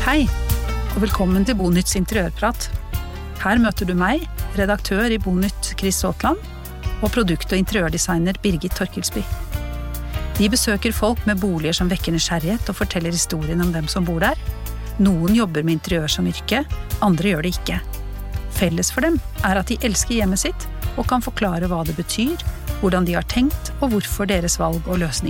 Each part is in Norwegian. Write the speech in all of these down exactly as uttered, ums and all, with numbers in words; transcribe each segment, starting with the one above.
Hei, og velkommen til Bonytts interiørprat. Her møter du meg, redaktør i Bonytt Chris Aatland, og produkt- og interiørdesigner Birgit Torkelsby. Vi besøker folk med boliger som vekker nysgjerrighet og forteller historien om dem som bor der. Noen jobber med interiør som yrke, andre gjør det ikke. Felles for dem er at de elsker hjemmet sitt og kan forklare hva det betyr, hvordan de har tenkt og hvorfor deres valg og løsning.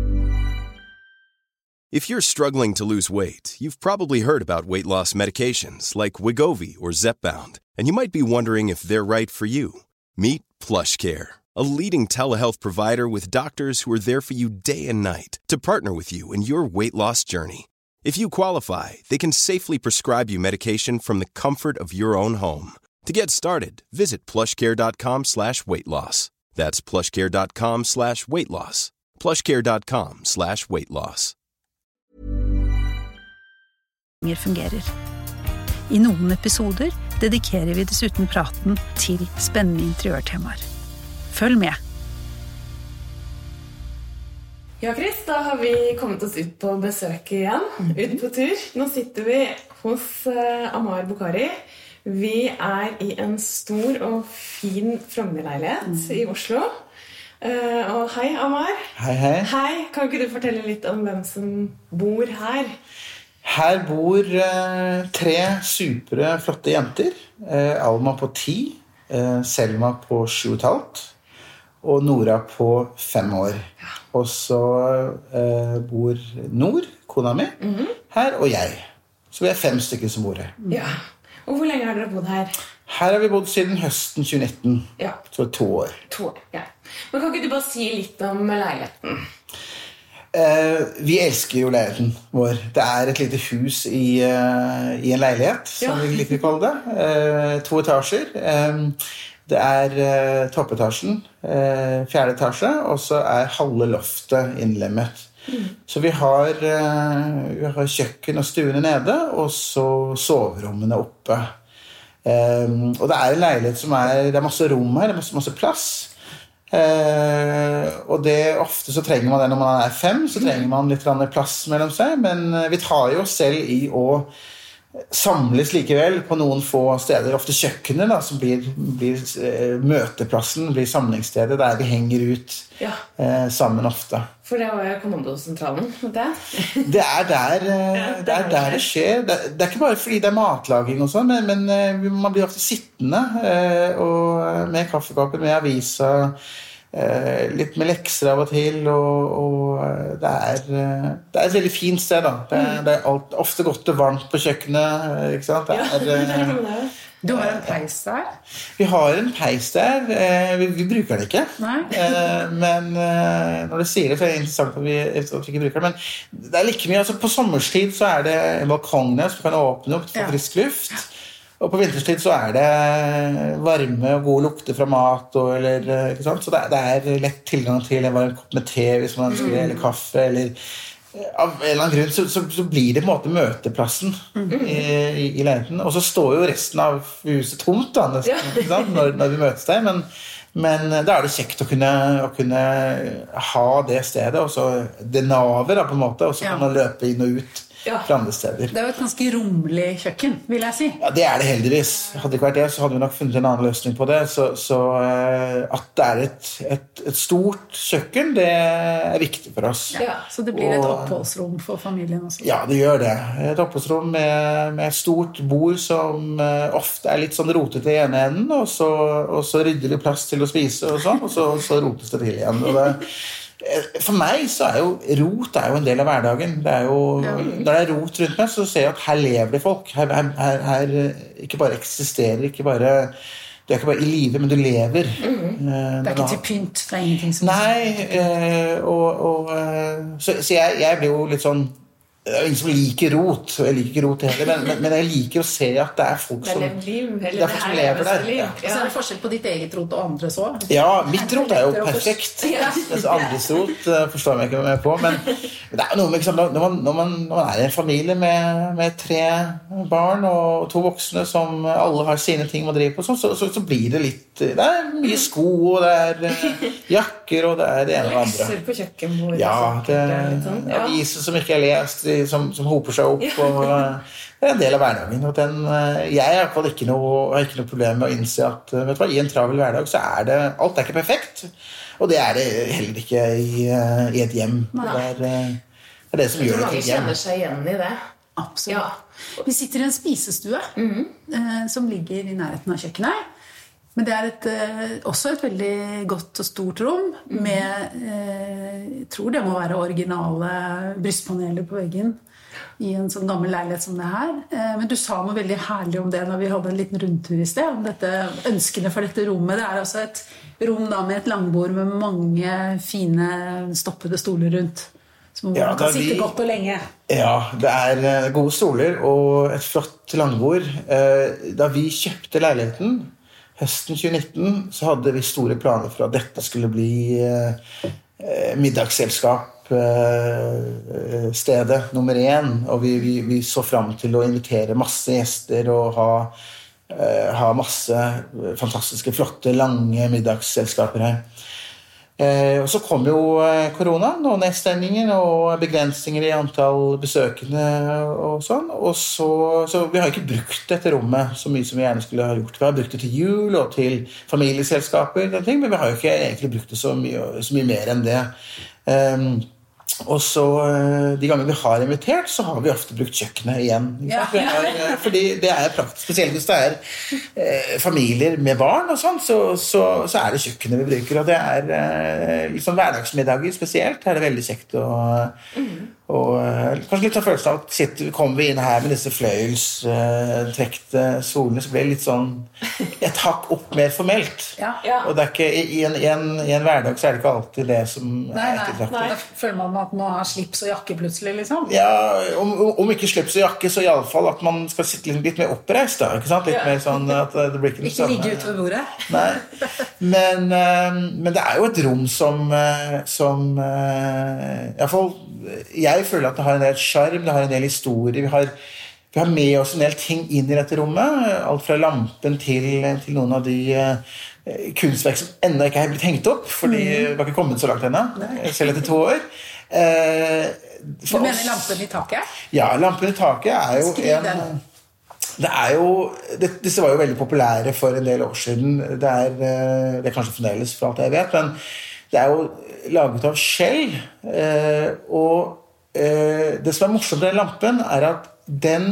If you're struggling to lose weight, you've probably heard about weight loss medications like Wegovy or Zepbound, and you might be wondering if they're right for you. Meet PlushCare, a leading telehealth provider with doctors who are there for you day and night to partner with you in your weight loss journey. If you qualify, they can safely prescribe you medication from the comfort of your own home. To get started, visit plushcare.com slash weight loss. That's plushcare.com slash weight loss. plushcare.com slash weight loss. Fungerer. I noen episoder dedikerer vi dessuten praten til spennende interiørtemaer. Følg med! Ja, Chris, da har vi kommet oss ut på besøk igjen, mm-hmm. ut på tur. Nå sitter vi hos uh, Amar Bukhari. Vi er i en stor og fin Frogner-leilighet mm. i Oslo. Uh, og hei, Amar. Hei, hei. Hei, kan ikke du fortelle litt om hvem som bor her? Her bor uh, tre supre, flotte jenter. Uh, Alma på ti, uh, Selma på sju og et halvt, og Nora på fem år. Ja. Og så uh, bor Nor, kona mi, mm-hmm. her, og jeg. Så vi er fem stykker som bor her. Ja. Og hvor lenge har dere bodd her? Her har vi bodd siden høsten tjue nitten. Ja. Så to år. To år, ja. Men kan ikke du bare si litt om leiligheten? Uh, vi elsker jo leiligheten vår. Det er et lite hus i, uh, i en leilighet, som ja. vi liker å kalle det. Uh, to etasjer. Um, det er uh, toppetasjen, uh, fjerde etasje, og så er halve loftet innlemmet. Mm. Så vi har, uh, vi har kjøkken og stuene nede, og så soverommene oppe. Um, og det er en leilighet som er, det er masse rom her, det er masse, masse plass. Uh, og det ofte så trenger man det når man er fem, så trenger man litt plass mellom seg, men vi tar jo oss selv i å samles likevel på noen få steder, ofte kjøkkenet da, som blir, blir uh, møteplassen, blir samlingsstedet der vi henger ut ja. uh, sammen ofte. For det var jo kommandosentralen, det? Det er der, uh, ja, det, er der det skjer. Det, det er ikke bare fordi det er matlaging og sånn, men, men uh, man blir ofte sittende uh, og med kaffekoppen, med aviser, uh, litt med lekser av og til, og, og det, er, uh, det er et veldig fint sted da. Det er, det er alt, ofte godt og varmt på kjøkkenet, ikke sant? Det er, uh, Du har en peis der? Vi har en peis der. Vi, vi bruker det ikke. Nei. Men når du sier det, så er det interessant at vi, at vi ikke bruker det. Men det er like mye. Altså, på sommerstid så er det en balkong der som kan åpne opp for ja. frisk luft. Og på vinterstid så er det varme og gode lukter fra mat. Og, eller, ikke sant? Så det, det er lett tilgang til en varm kopp med te hvis man ønsker det, eller kaffe, eller av en eller annen grunn så, så, så blir det på en måte møteplassen mm-hmm. i, i, i leiligheten, og så står jo resten av huset tomt da, nesten, ja. når, når vi møtes der, men, men da er det kjekt å kunne, å kunne ha det stedet, og så det naver da, på en måte, og så ja. kan man løpe inn og ut ja. fra andre steder. Det er jo et ganske rommelig kjøkken, vil jeg si. Ja, det er det heldigvis. Hadde det ikke vært det, så hadde vi nok funnet en annen løsning på det. Så, så at det er et, et, et stort kjøkken, det er viktig for oss. Ja, så det blir et oppholdsrom for familien også? Ja, det gjør det. Et oppholdsrom med, med et stort bord som ofte er litt sånn rotet i ene enden, og så, og så rydder vi plass til å spise og sånn, og så, så rotes det til igjen. Og det for meg så er jo rot er jo en del av hverdagen. Det er jo, når det er rot rundt meg, så ser jeg at her lever det folk. Her, her, her ikke bare eksisterer, ikke bare, du er ikke bare i livet, men du lever. Mm. Det er ikke til pynt, det er ingenting som... Nei, og, og, så, så jeg, jeg blir jo litt sånn, det er jo ingen som liker rot, og jeg liker ikke rot heller, men, men, men jeg liker å se at det er folk som, liv, det er folk som lever der. Ja. Og så er det forskjell på ditt eget rot og andres også. Ja, mitt rot er jo perfekt. Mens andres rot forstår jeg ikke hva jeg er på, men det er jo noe med, liksom, når, man, når, man, når man er i en familie med, med tre barn og to voksne som alle har sine ting man driver på, så, så, så, så blir det litt, det er mye sko, og det er jakker, og det er det ene og det andre. Lekser på kjøkkenbordet. Ja, det er aviser som ikke er lest i som, som hoper seg opp, og det er en del av hverdagen. Og den, jeg har i hvert fall ikke noe, har ikke noe problem med å innse at vet du hva, i en travel hverdag så er det, alt er ikke perfekt, og det er det heller ikke i, i et hjem. Det er, det er det som gjør det til et hjem. Mange kjenner seg igjen i det. Absolutt. Ja. Vi sitter i en spisestue mm-hmm. eh, som ligger i nærheten av kjøkkenet. Men det er et, eh, også et veldig godt og stort rom med, eh, jeg tror det må være originale brystpaneler på veggen i en sånn gammel leilighet som det her. Eh, men du sa noe veldig herlig om det når vi hadde en liten rundtur i sted, om dette, ønskene for dette rommet. Det er altså et rom da med et langbord med mange fine stoppede stoler rundt. Som man ja, kan sitte vi, godt og lenge. Ja, det er gode stoler og et flott langbord. Da vi kjøpte leiligheten høsten tjue nitten, så hadde vi store planer for at dette skulle bli middagsselskap stedet nummer én. Og vi, vi, vi så frem til å invitere masse gjester og ha, ha masse fantastiske, flotte, lange middagsselskaper her. Eh, og så kom jo koronaen og nedstengninger og begrensninger i antall besøkende og sånn, og så, så vi har ikke brukt dette rommet så mye som vi gjerne skulle ha gjort. Vi har brukt det til jul og til familieselskaper, den ting, men vi har jo ikke egentlig brukt det så mye, så mye mer enn det. Um, og så de ganger vi har invitert, så har vi ofte brukt kjøkkenet igjen. Ja. Er, fordi det er praktisk, spesielt hvis det er eh, familier med barn og sånn, så, så, så er det kjøkkenet vi bruker, og det er eh, liksom hverdagsmiddager spesielt, her er det veldig kjekt å, mm. og eh, kanskje litt sånn følelsen av at sitter, kommer vi inn her med disse fløyelstrekte eh, solene, så blir det litt sånn et hakk opp mer formelt. Ja. Ja. Og det er ikke, i, en, i, en, i en hverdag så er det ikke alltid det som nei, er ettertraktet. Nei, da føler man at man har slips og jakke plutselig, liksom. Ja, om, om ikke slips og jakke, så i alle fall at man skal sitte litt mer oppreist, da, ikke sant? Litt ja. Mer sånn at det blir ikke noe sånn. Ikke ligge ut ved bordet. Nei, men, men det er jo et rom som, som i hvert fall, jeg føler at det har en del charm, det har en del historie, vi har, vi har med oss en del ting inn i dette rommet, alt fra lampen til, til noen av de kunstverk som enda ikke har blitt hengt opp, fordi mm. vi har ikke kommet så langt ennå, selv etter to år. Eh, du mener oss, lampen i taket? Ja, lampen i taket er jo en, det er jo det, disse var jo veldig populære for en del år siden. Det er, det er kanskje fremdeles for alt jeg vet, men det er jo laget av skjell, eh, og eh, det som er morsomt med den lampen er at den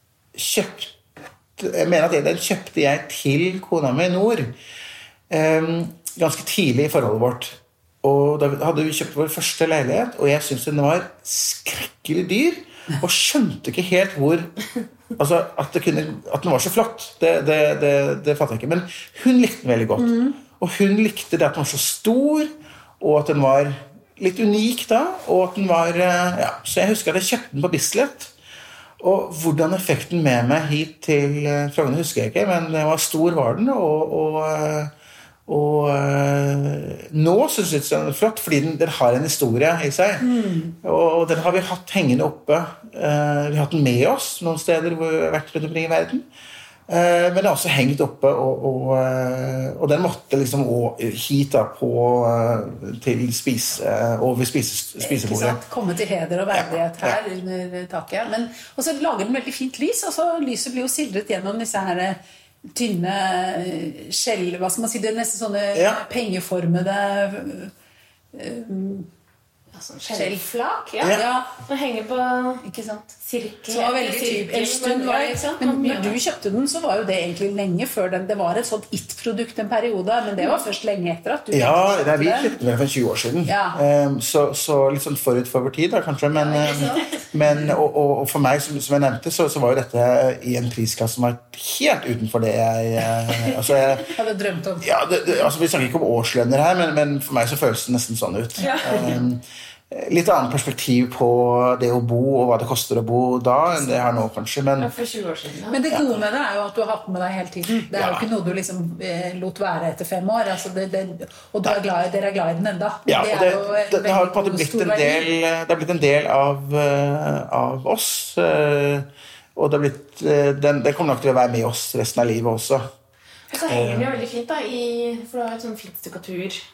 kjøpte jeg mener at den kjøpte jeg til kona mi i nord eh, ganske tidlig i forholdet vårt. Og da hadde vi kjøpt vår første leilighet, og jeg syntes den var skrekkelig dyr, og skjønte ikke helt hvor, altså at, det kunne, at den var så flott, det, det, det, det fattet jeg ikke, men hun likte den veldig godt. Mm. Og hun likte det at den var så stor, og at den var litt unik da, og at den var, ja, så jeg husker at jeg kjøpte den på Bislett, og hvordan effekten med meg hit til Frogner husker jeg ikke, men den var stor var den, og, og og øh, nå synes jeg den er flott fordi den, den har en historie i seg mm. og den har vi hatt hengende oppe uh, vi har hatt den med oss noen steder hvor vi har vært rundt omkring i verden uh, men den har også hengt oppe og, og, uh, og den måtte liksom hit da på uh, til spise uh, over spise, spisebordet komme til heder og verdighet her ja. Under taket men, og så lager den veldig fint lys og så lyset blir jo sildret gjennom disse her tynne skjell, hva skal man si, det er nesten sånne ja. Pengeformede um, altså, skjellflak, ja. Ja. Det henger på ikke sant? Sirkel. Så var veldig typ, en stund var det, men når du kjøpte den, så var jo det egentlig lenge før den, det var et sånt it-produkt en periode, men det var først lenge etter at du ja, det er vi kjøpte den for tjue år siden, ja. um, så, så litt sånn forut for vår tid da, kanskje, men, ja, men og, og, og for meg, som, som jeg nevnte, så, så var jo dette i en prisklasse som var helt utenfor det jeg, altså jeg hadde drømt om. Ja, det, det, altså vi snakker ikke om årslønner her, men, men for meg så føles det nesten sånn ut. Ja. Um, litt annet perspektiv på det å bo og hva det koster å bo da enn det her nå kanskje, men, for tjue år siden, ja. Men det gode med det er jo at du har hatt med deg hele tiden. Det er ja. Jo ikke noe du liksom eh, lot være etter fem år, altså det, det, og du er glad, dere er glad i den enda. Ja, det, det, det, det, det har på en måte blitt en del, det har blitt en del av, uh, av oss, uh, og det, har blitt, uh, den, det kommer nok til å være med oss resten av livet også. Og så henger den jo veldig fint da, i, for du har et sånn fint stukkatur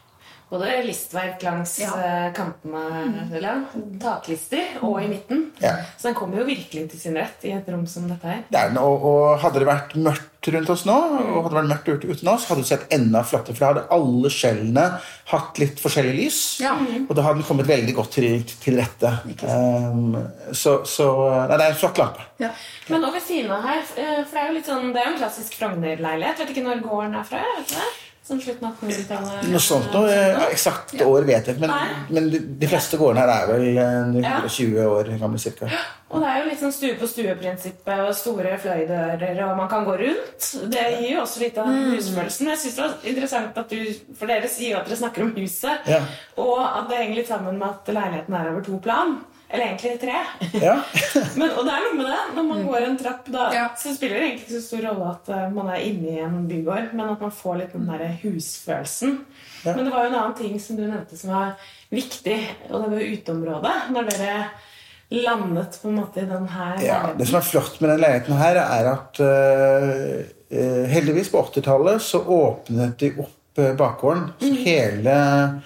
både listverk langs Ja. kantene, eller taklister, og i midten. Ja. Så den kommer jo virkelig til sin rett i et rom som dette her. Det er den, og, og hadde det vært mørkt rundt oss nå, og hadde det vært mørkt ute, ute nå, så hadde det sett enda flottere, for da hadde alle skjellene hatt litt forskjellig lys, Ja. og da hadde den kommet veldig godt til, til rette. Um, så, så nei, det er en flott lampe. Ja. Men over siden av her, eh, for det er jo litt sånn, det er jo en klassisk Frogner-leilighet. Vet ikke når gården er fra, vet du det? Sånn slutten av attenhundretallet. Noe sånt noe, eksakt år vet jeg ikke, men, men de, de fleste gårdene her er vel eh, tjue år gamle cirka. Og det er jo litt sånn stue på stue-prinsippet og store fløydører, og man kan gå rundt. Det gir jo også litt av husfølelsen. Jeg synes det var interessant at du, for dere sier jo at dere snakker om huset, Ja. og at det henger litt sammen med at leiligheten er over to plan. Eller egentlig tre. Ja. Men, og det er noe med det. Når man går en trapp, da, Ja. så spiller det egentlig ikke så stor rolle at uh, man er inne i en bygård, men at man får litt den der husfølelsen. Ja. Men det var jo en annen ting som du nevnte som var viktig, og det var uteområdet. Når dere landet på en måte i den her Ja, leiligheten. det som er flott med den leiligheten her er at uh, uh, heldigvis på åttitallet så åpnet de opp uh, bakgården. Så hele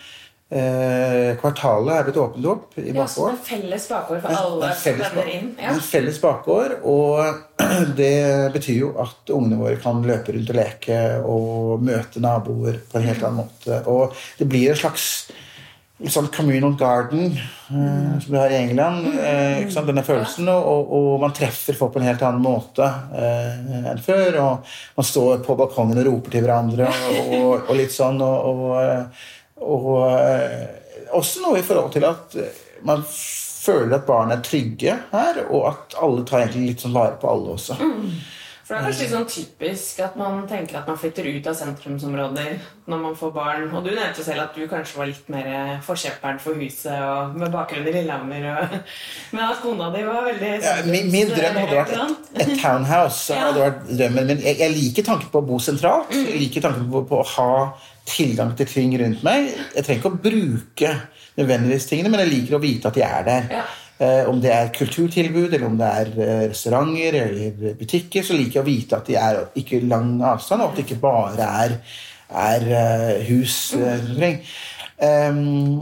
uh, kvartalet er blitt åpnet opp i Ja, så det bakgården. er felles bakgård for Det alle er som felles, vender inn. Ja. en felles bakgård, og det betyr jo at ungene våre kan løpe rundt og leke og møte naboer på en helt annen måte. Og det blir en slags litt sånn communal garden eh, som du har i England, eh, ikke sant, denne følelsen, og, og, og man treffer folk på en helt annen måte eh, enn før, og man står på balkongen og roper til hverandre, og, og, og litt sånn, og, og, og eh, også noe i forhold til at man føler at barn er trygge her, og at alle tar egentlig litt sånn vare på alle også. For det er kanskje litt sånn typisk at man tenker at man flytter ut av sentrumsområder når man får barn. Og du nevnte selv at du kanskje var litt mer forkjemperen for huset og med bakgrunn i Lillehammer. Og, men at kona di var veldig... Ja, min, min drøm hadde vært et, et townhouse. Så Ja. hadde vært drømmen. Men jeg, jeg liker tanken på å bo sentralt. Jeg liker tanken på, på å ha tilgang til ting rundt meg. Jeg trenger ikke å bruke nødvendigvis tingene, men jeg liker å vite at de er der. Ja. Eh, om det er kulturtilbud, eller om det er eh, restauranter eller butikker, så liker jeg å vite at de er ikke lang avstand, og at det ikke bare er, er eh, hus eh, omkring. Um,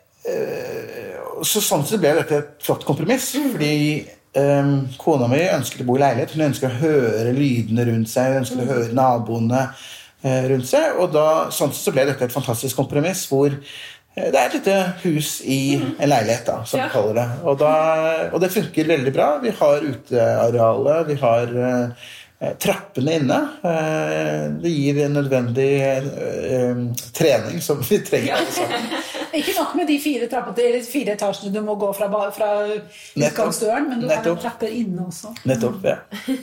eh, så sånn sett ble dette et flott kompromiss, fordi um, kona mi ønsket å bo i leilighet. Hun ønsket å høre lydene rundt seg, hun ønsket å høre naboene eh, rundt seg, og da, sånn sett så ble dette et fantastisk kompromiss, hvor det er et lite hus i en leilighet, da, som Ja. vi kaller det. Og, da, og det funker veldig bra. Vi har utearealet, vi har eh, trappene inne. Eh, det gir en nødvendig eh, trening som vi trenger. Altså. Ikke nok med de fire, trappene, eller fire etasjene du må gå fra, ba- fra utgangsdøren, men du har Nettopp. trapper inne også. Nettopp, ja.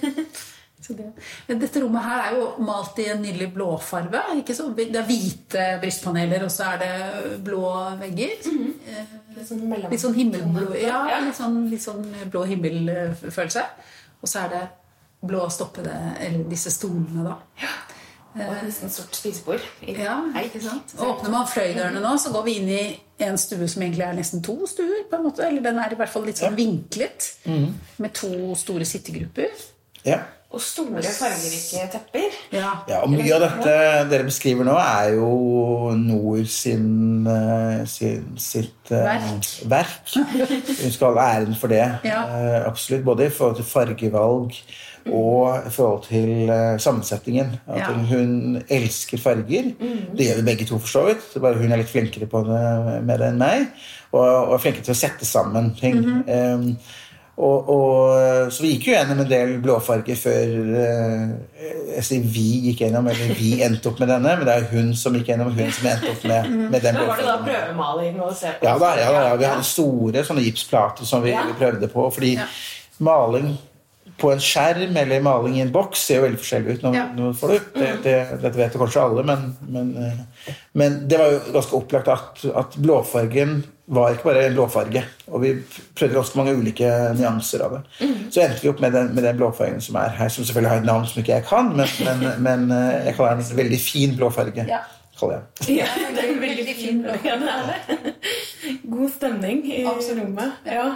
Så det. Men dette rommet her er jo malt i en nydelig blåfarve. Ikke så, det er hvite brystpaneler, og så er det blå vegger. Eh, Litt sånn mellom... Litt sånn himmelblå, ja, litt sånn, litt sånn blå himmelfølelse. Og så er det blå stoppede, eller disse stolene da. Og nesten sort spisebord. Ja, ikke sant? Og åpner man fløydørene nå, så går vi inn i en stue som egentlig er nesten to stuer, på en måte. Eller den er i hvert fall litt sånn vinklet, med to store sittegrupper. Ja. Og store fargerike tepper. Ja. Ja, og mye av dette dere beskriver nå er jo Noor sin, eh, sin, sitt eh, Verk. verk. Hun skal ha æren for det. Ja. Eh, absolutt, både i forhold til fargevalg og i forhold til eh, sammensetningen. At Ja. hun elsker farger. Det gjør vi begge to, for så vidt. Det er bare hun er litt flinkere på det med det enn meg. Og, og er flinkere til å sette sammen ting. Um, Og, og, så vi gikk jo gjennom en del blåfarger før eh, jeg sier vi gikk gjennom, eller vi endte opp med denne, men det er hun som gikk gjennom, hun som endte opp med, med den Men var det da blåfargen. prøvemaling og se på? Ja da, ja, da, ja, vi hadde store sånne gipsplater som vi, Ja. vi prøvde på, fordi maling på en skjerm eller maling i en boks ser jo veldig forskjellig ut. Nå, Ja. nå får du, det, det, dette vet jo kanskje alle, men, men, eh, men det var jo ganske opplagt at, at blåfargen var ikke bare en blåfarge, og vi prøvde ganske mange ulike nyanser av det. Så endte vi opp med den, med den blåfargen som er her, som selvfølgelig har et navn som ikke jeg kan, men, men, men eh, jeg kaller den en veldig fin blåfarge. Ja. Kaller jeg. Ja, det er veldig fin. Ja, det er det. God stemning i Absolutt. rommet. Ja.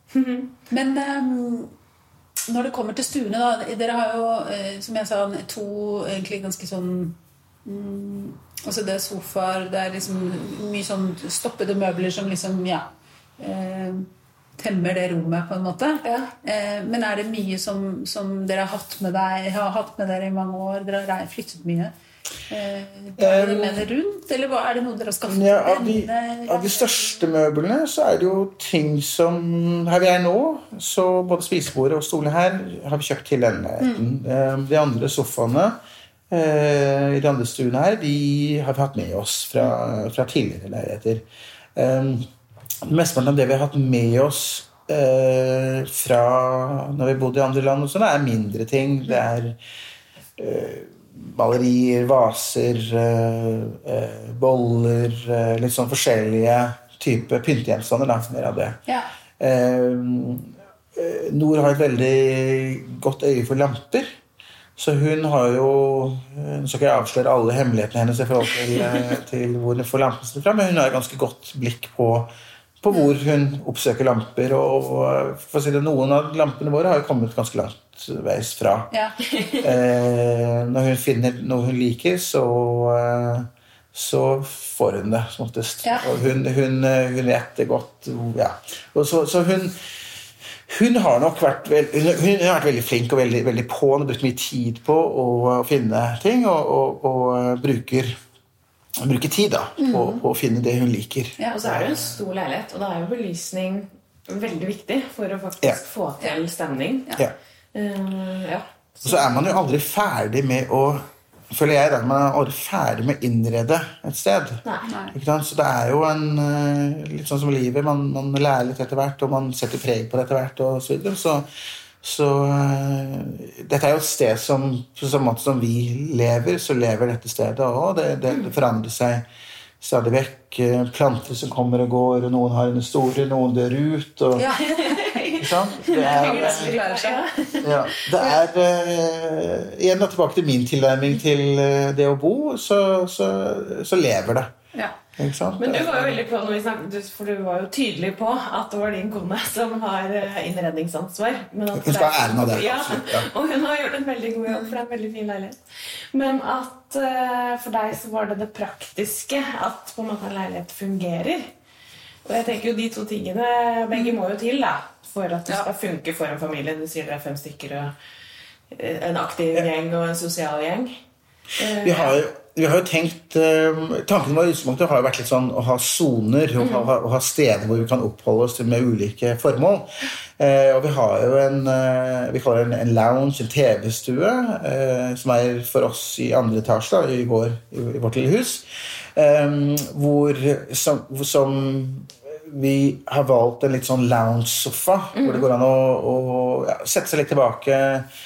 Men ehm, når det kommer til stuene da, dere har jo, eh, som jeg sa, to egentlig ganske sånn mm, altså det er sofaer, det er liksom mye sånn stoppede møbler som liksom, ja, eh, temmer det rommet på en måte. Ja. Eh, men er det mye som, som dere har hatt med deg, har hatt med dere i mange år? Dere har flyttet mye. Eh, er det med det rundt, eller hva er det noe dere har skaffet? Ja, av, de, av de største møblene så er det jo ting som her vi er nå, så både spisebordet og stolen her har vi kjøpt til denne leiligheten. Mm. De andre sofaene i de andre stuene her, de har vi hatt med oss fra, fra tidligere leiligheter. Mesteparten av det vi har hatt med oss fra når vi bodde i andre land og sånn, er mindre ting. Det er malerier, vaser, eh, boller, eh, litt sånn forskjellige typer pyntegjenstander, da, mer av det. Ja. Eh, Nor har et veldig godt øye for lamper, så hun har jo, nå skal ikke jeg avsløre alle hemmelighetene hennes i forhold til, til hvor hun får lampene fra, men hun har et ganske godt blikk på, på hvor hun oppsøker lamper, og, og for å si det, noen av lampene våre har jo kommet ganske langt veis fra. Ja. eh, når hun finner noe hun liker, så, så får hun det, som oftest. Ja. Og hun, hun, hun vet det godt. Ja. Og så, så hun, hun har nok vært, veld, hun, hun har vært veldig flink og veldig, veldig på. Hun har brukt mye tid på å, å finne ting, og, og, og bruker, bruker tid da, på, mm. på å finne det hun liker. Ja, og så er det en stor leilighet, og da er jo belysning veldig viktig for å faktisk ja. få til stemning. Ja. Uh, ja. Og så er man jo aldri ferdig med å, føler jeg da, man er aldri ferdig med å innrede et sted. Nei. Ikke sant? Så det er jo en, litt sånn som livet, man, man lærer litt etter hvert, og man setter preg på det etter hvert, og så videre. Så, så uh, dette er jo et sted som, på samme måte som vi lever, så lever dette stedet også. Det, det, det forandrer seg stadig vekk. Planter som kommer og går, og noen har en store, noen dør ut, og... Ja. Det er, ja, det er uh, igjen da, tilbake til min tilnærming til uh, det å bo, så, så, så lever det. Ja. Men du var jo veldig på når vi snakket, for du var jo tydelig på at det var din kone som har innredningsansvar. Men at hun skal ha æren av det. Ja, ja. Og hun har gjort en veldig god jobb, for det er en veldig fin leilighet. Men at uh, for deg så var det det praktiske, at på en måte en leilighet fungerer. Og jeg tenker jo de to tingene, begge må jo til da, for at det skal funke for en familie. Du sier det er fem stykker og en aktiv gjeng og en sosial gjeng. Vi har, vi har jo tenkt, tanken vår i utgangspunktet har jo vært litt sånn å ha zoner, og ha, å ha steder hvor vi kan oppholde oss med ulike formål. Og vi har jo en, vi kaller det en lounge, en tv-stue, som er for oss i andre etasje da, i, vår, i vårt lille hus. Um, hvor som, som vi har valgt en litt sånn lounge-sofa, mm. hvor det går an å, å ja, sette seg litt tilbake,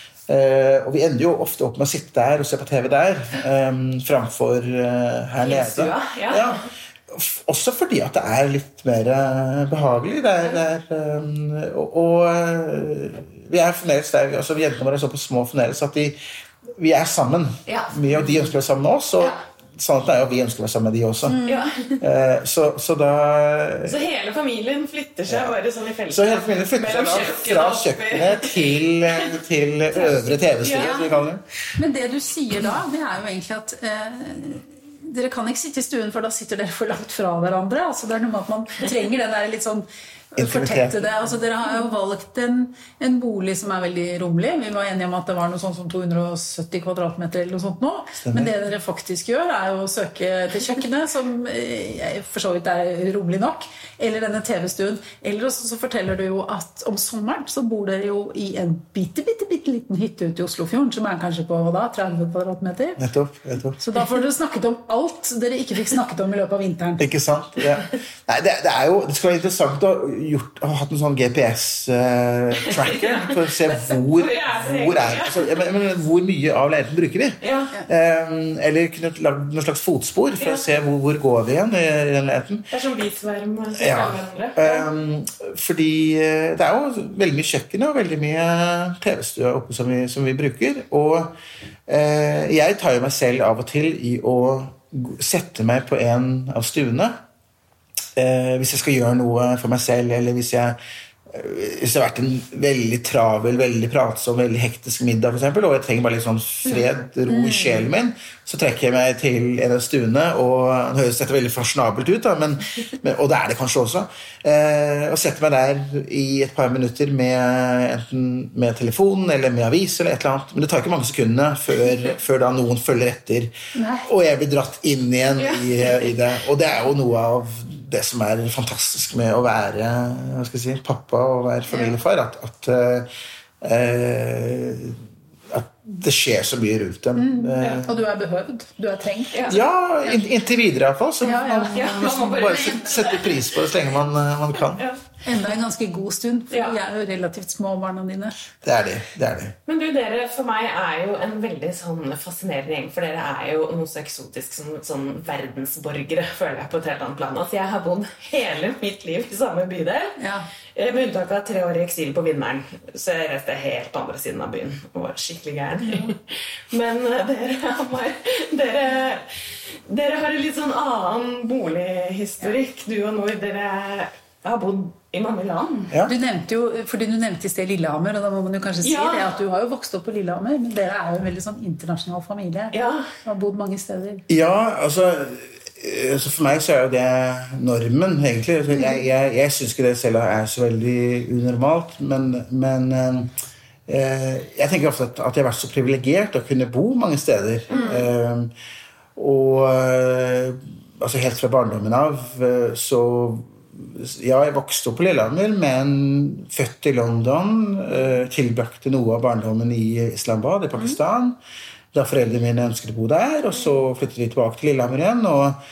uh, og vi ender jo ofte opp med å sitte der og se på TV der, um, framfor uh, her nede. Ja. Ja. Også fordi at det er litt mer behagelig det er, det er, um, og, og uh, vi er fornøyelse der, altså vi jentene våre er så på små fornøyelse at de, vi er sammen, ja. mye av de ønsker å være sammen med oss, og ja. Sånn er jo vi ønsker å være sammen med de også. Mm. Ja. eh, så, så da... Så hele familien flytter seg ja. bare sånn i feltet? Så hele familien flytter seg da, fra kjøkkenet til, til øvre tv-stue, ja. vi kaller det. Men det du sier da, det er jo egentlig at eh, dere kan ikke sitte i stuen, for da sitter dere for langt fra hverandre. Altså det er noe med at man trenger den der litt sånn fortette det. Altså, dere har jo valgt en, en bolig som er veldig rommelig. Vi var enige om at det var noe sånn som to hundre og sytti kvadratmeter eller noe sånt nå. Stemmer. Men det dere faktisk gjør er jo å søke til kjøkkenet, som eh, for så vidt er rommelig nok, eller denne tv-stuen. Eller også så forteller du jo at om sommeren så bor dere jo i en bitte, bitte, bitte liten hytte ute i Oslofjorden, som er kanskje på da, tretti kvadratmeter. Nettopp, nettopp. Så da får dere snakket om alt dere ikke fikk snakket om i løpet av vinteren. Ikke sant? Ja. Nei, det, det er jo, det skal være interessant å gjort, har hatt en sånn G P S-tracker uh, for å se hvor, hvor, er, altså, men, men, hvor mye av leiligheten bruker vi. Ja. Um, eller kunne lage noen slags fotspor for ja. å se hvor, hvor går vi igjen i den leiligheten. Det er som bisverm. Ja. Um, fordi det er jo veldig mye kjøkken og veldig mye tv-stue oppe som vi, som vi bruker. Og uh, jeg tar jo meg selv av og til i å sette meg på en av stuene. Eh, hvis jeg skal gjøre noe for meg selv, eller hvis jeg hvis det har vært en veldig travel, veldig pratsom, veldig hektisk middag for eksempel, og jeg trenger bare litt sånn fred, ro i sjelen min, så trekker jeg meg til en av stuene, og det høres dette veldig fasjonabelt ut, da, men, men, og det er det kanskje også, eh, og setter meg der i et par minutter med, enten med telefonen, eller med avis, eller et eller annet, men det tar ikke mange sekundene før, før da noen følger etter, Nei. Og jeg blir dratt inn igjen i, i det, og det er jo noe av det som er fantastisk med å være hva skal jeg si, pappa og være familiefar, at, at, uh, at det skjer så mye rundt dem. Mm, ja. Og du er behøvd, du er trengt. Ja, ja in, inntil videre i hvert fall, så ja, ja. Man, ja, man må bare sette pris på det så lenge man, man kan. Ja. Enda en ganske god stund, for ja. De er jo relativt små barna dine. Det er det, det er det. Men du, dere, for meg er jo en veldig sånn fascinerende gjeng, for dere er jo noe så eksotisk som sånn verdensborgere, føler jeg på et helt annet plan. Altså, jeg har bodd hele mitt liv i samme bydel, ja. Med unntak av tre år i eksil på Vinneren, så jeg reiste helt på andre siden av byen, og var skikkelig gæren. Men dere, dere, dere har en litt sånn annen bolighistorikk, du og Nord, dere har bodd i mange land. Ja. Du nevnte jo, fordi du nevnte i sted Lillehammer, og da må man jo kanskje si ja. Det, at du har jo vokst opp på Lillehammer, men dere er jo en veldig sånn internasjonal familie. Ja. Du har bodd mange steder. Ja, altså, altså for meg så er jo det normen, egentlig. Jeg, jeg, jeg synes ikke det selv er så veldig unormalt, men, men eh, jeg tenker ofte at, at jeg har vært så privilegert å kunne bo mange steder. Mm. Eh, og eh, altså helt fra barndommen av, så ja, jeg vokste opp på Lillehammer, men født i London, tilbrakte noe av barndommen i Islamabad i Pakistan, da foreldrene mine ønsket å bo der, og så flyttet vi tilbake til Lillehammer igjen, og,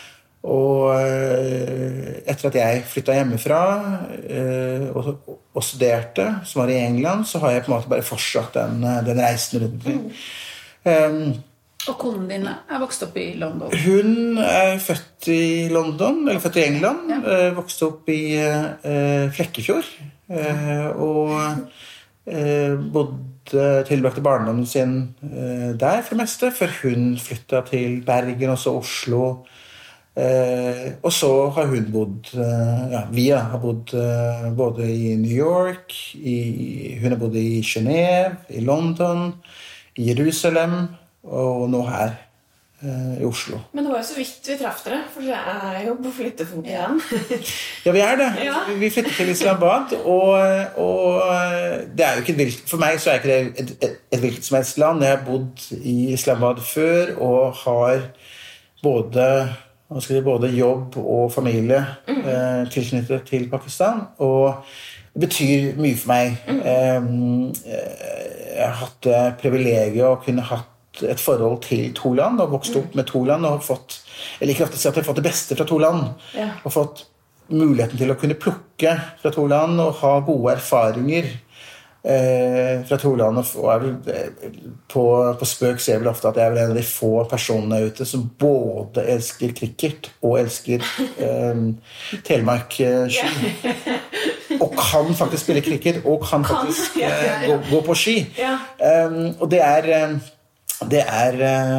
og etter at jeg flyttet hjemmefra og, og studerte, som var i England, så har jeg på en måte bare fortsatt den, den reisen rundt omkring. Um, Og konen din er vokst opp i London? Hun er født i London, eller født i England, ja. Vokste opp i uh, Flekkefjord, uh, og uh, bodde, tilbrakte barndommen sin uh, der for det meste, før hun flyttet til Bergen, og så Oslo. Uh, og så har hun bodd, uh, ja, vi har bodd uh, både i New York, i, hun har bodd i Genève, i London, i Jerusalem, og nå her eh, i Oslo. Men det var jo så vidt vi traff dere, for det er jo på flyttefot igjen. Ja, vi er det. Ja. Vi flyttet til Islamabad, og, og det er jo ikke et vilt, for meg så er ikke det et, et, et hvilket som helst land. Jeg har bodd i Islamabad før, og har både, hva skal jeg, både jobb og familie mm. eh, tilknyttet til Pakistan, og det betyr mye for meg. Mm. Jeg har hatt privilegiet å kunne hatt et forhold til to land, og vokst opp med to land, og fått, jeg liker ofte å si at jeg har fått det beste fra to land, ja. Og fått muligheten til å kunne plukke fra to land, og ha gode erfaringer eh, fra to land, og er vel, på, på spøk ser jeg vel ofte at jeg er en av de få personene ute som både elsker cricket og elsker eh, Telemark-ski. Og kan faktisk spille cricket, og kan faktisk eh, gå, gå på ski. Ja. Um, og det er det er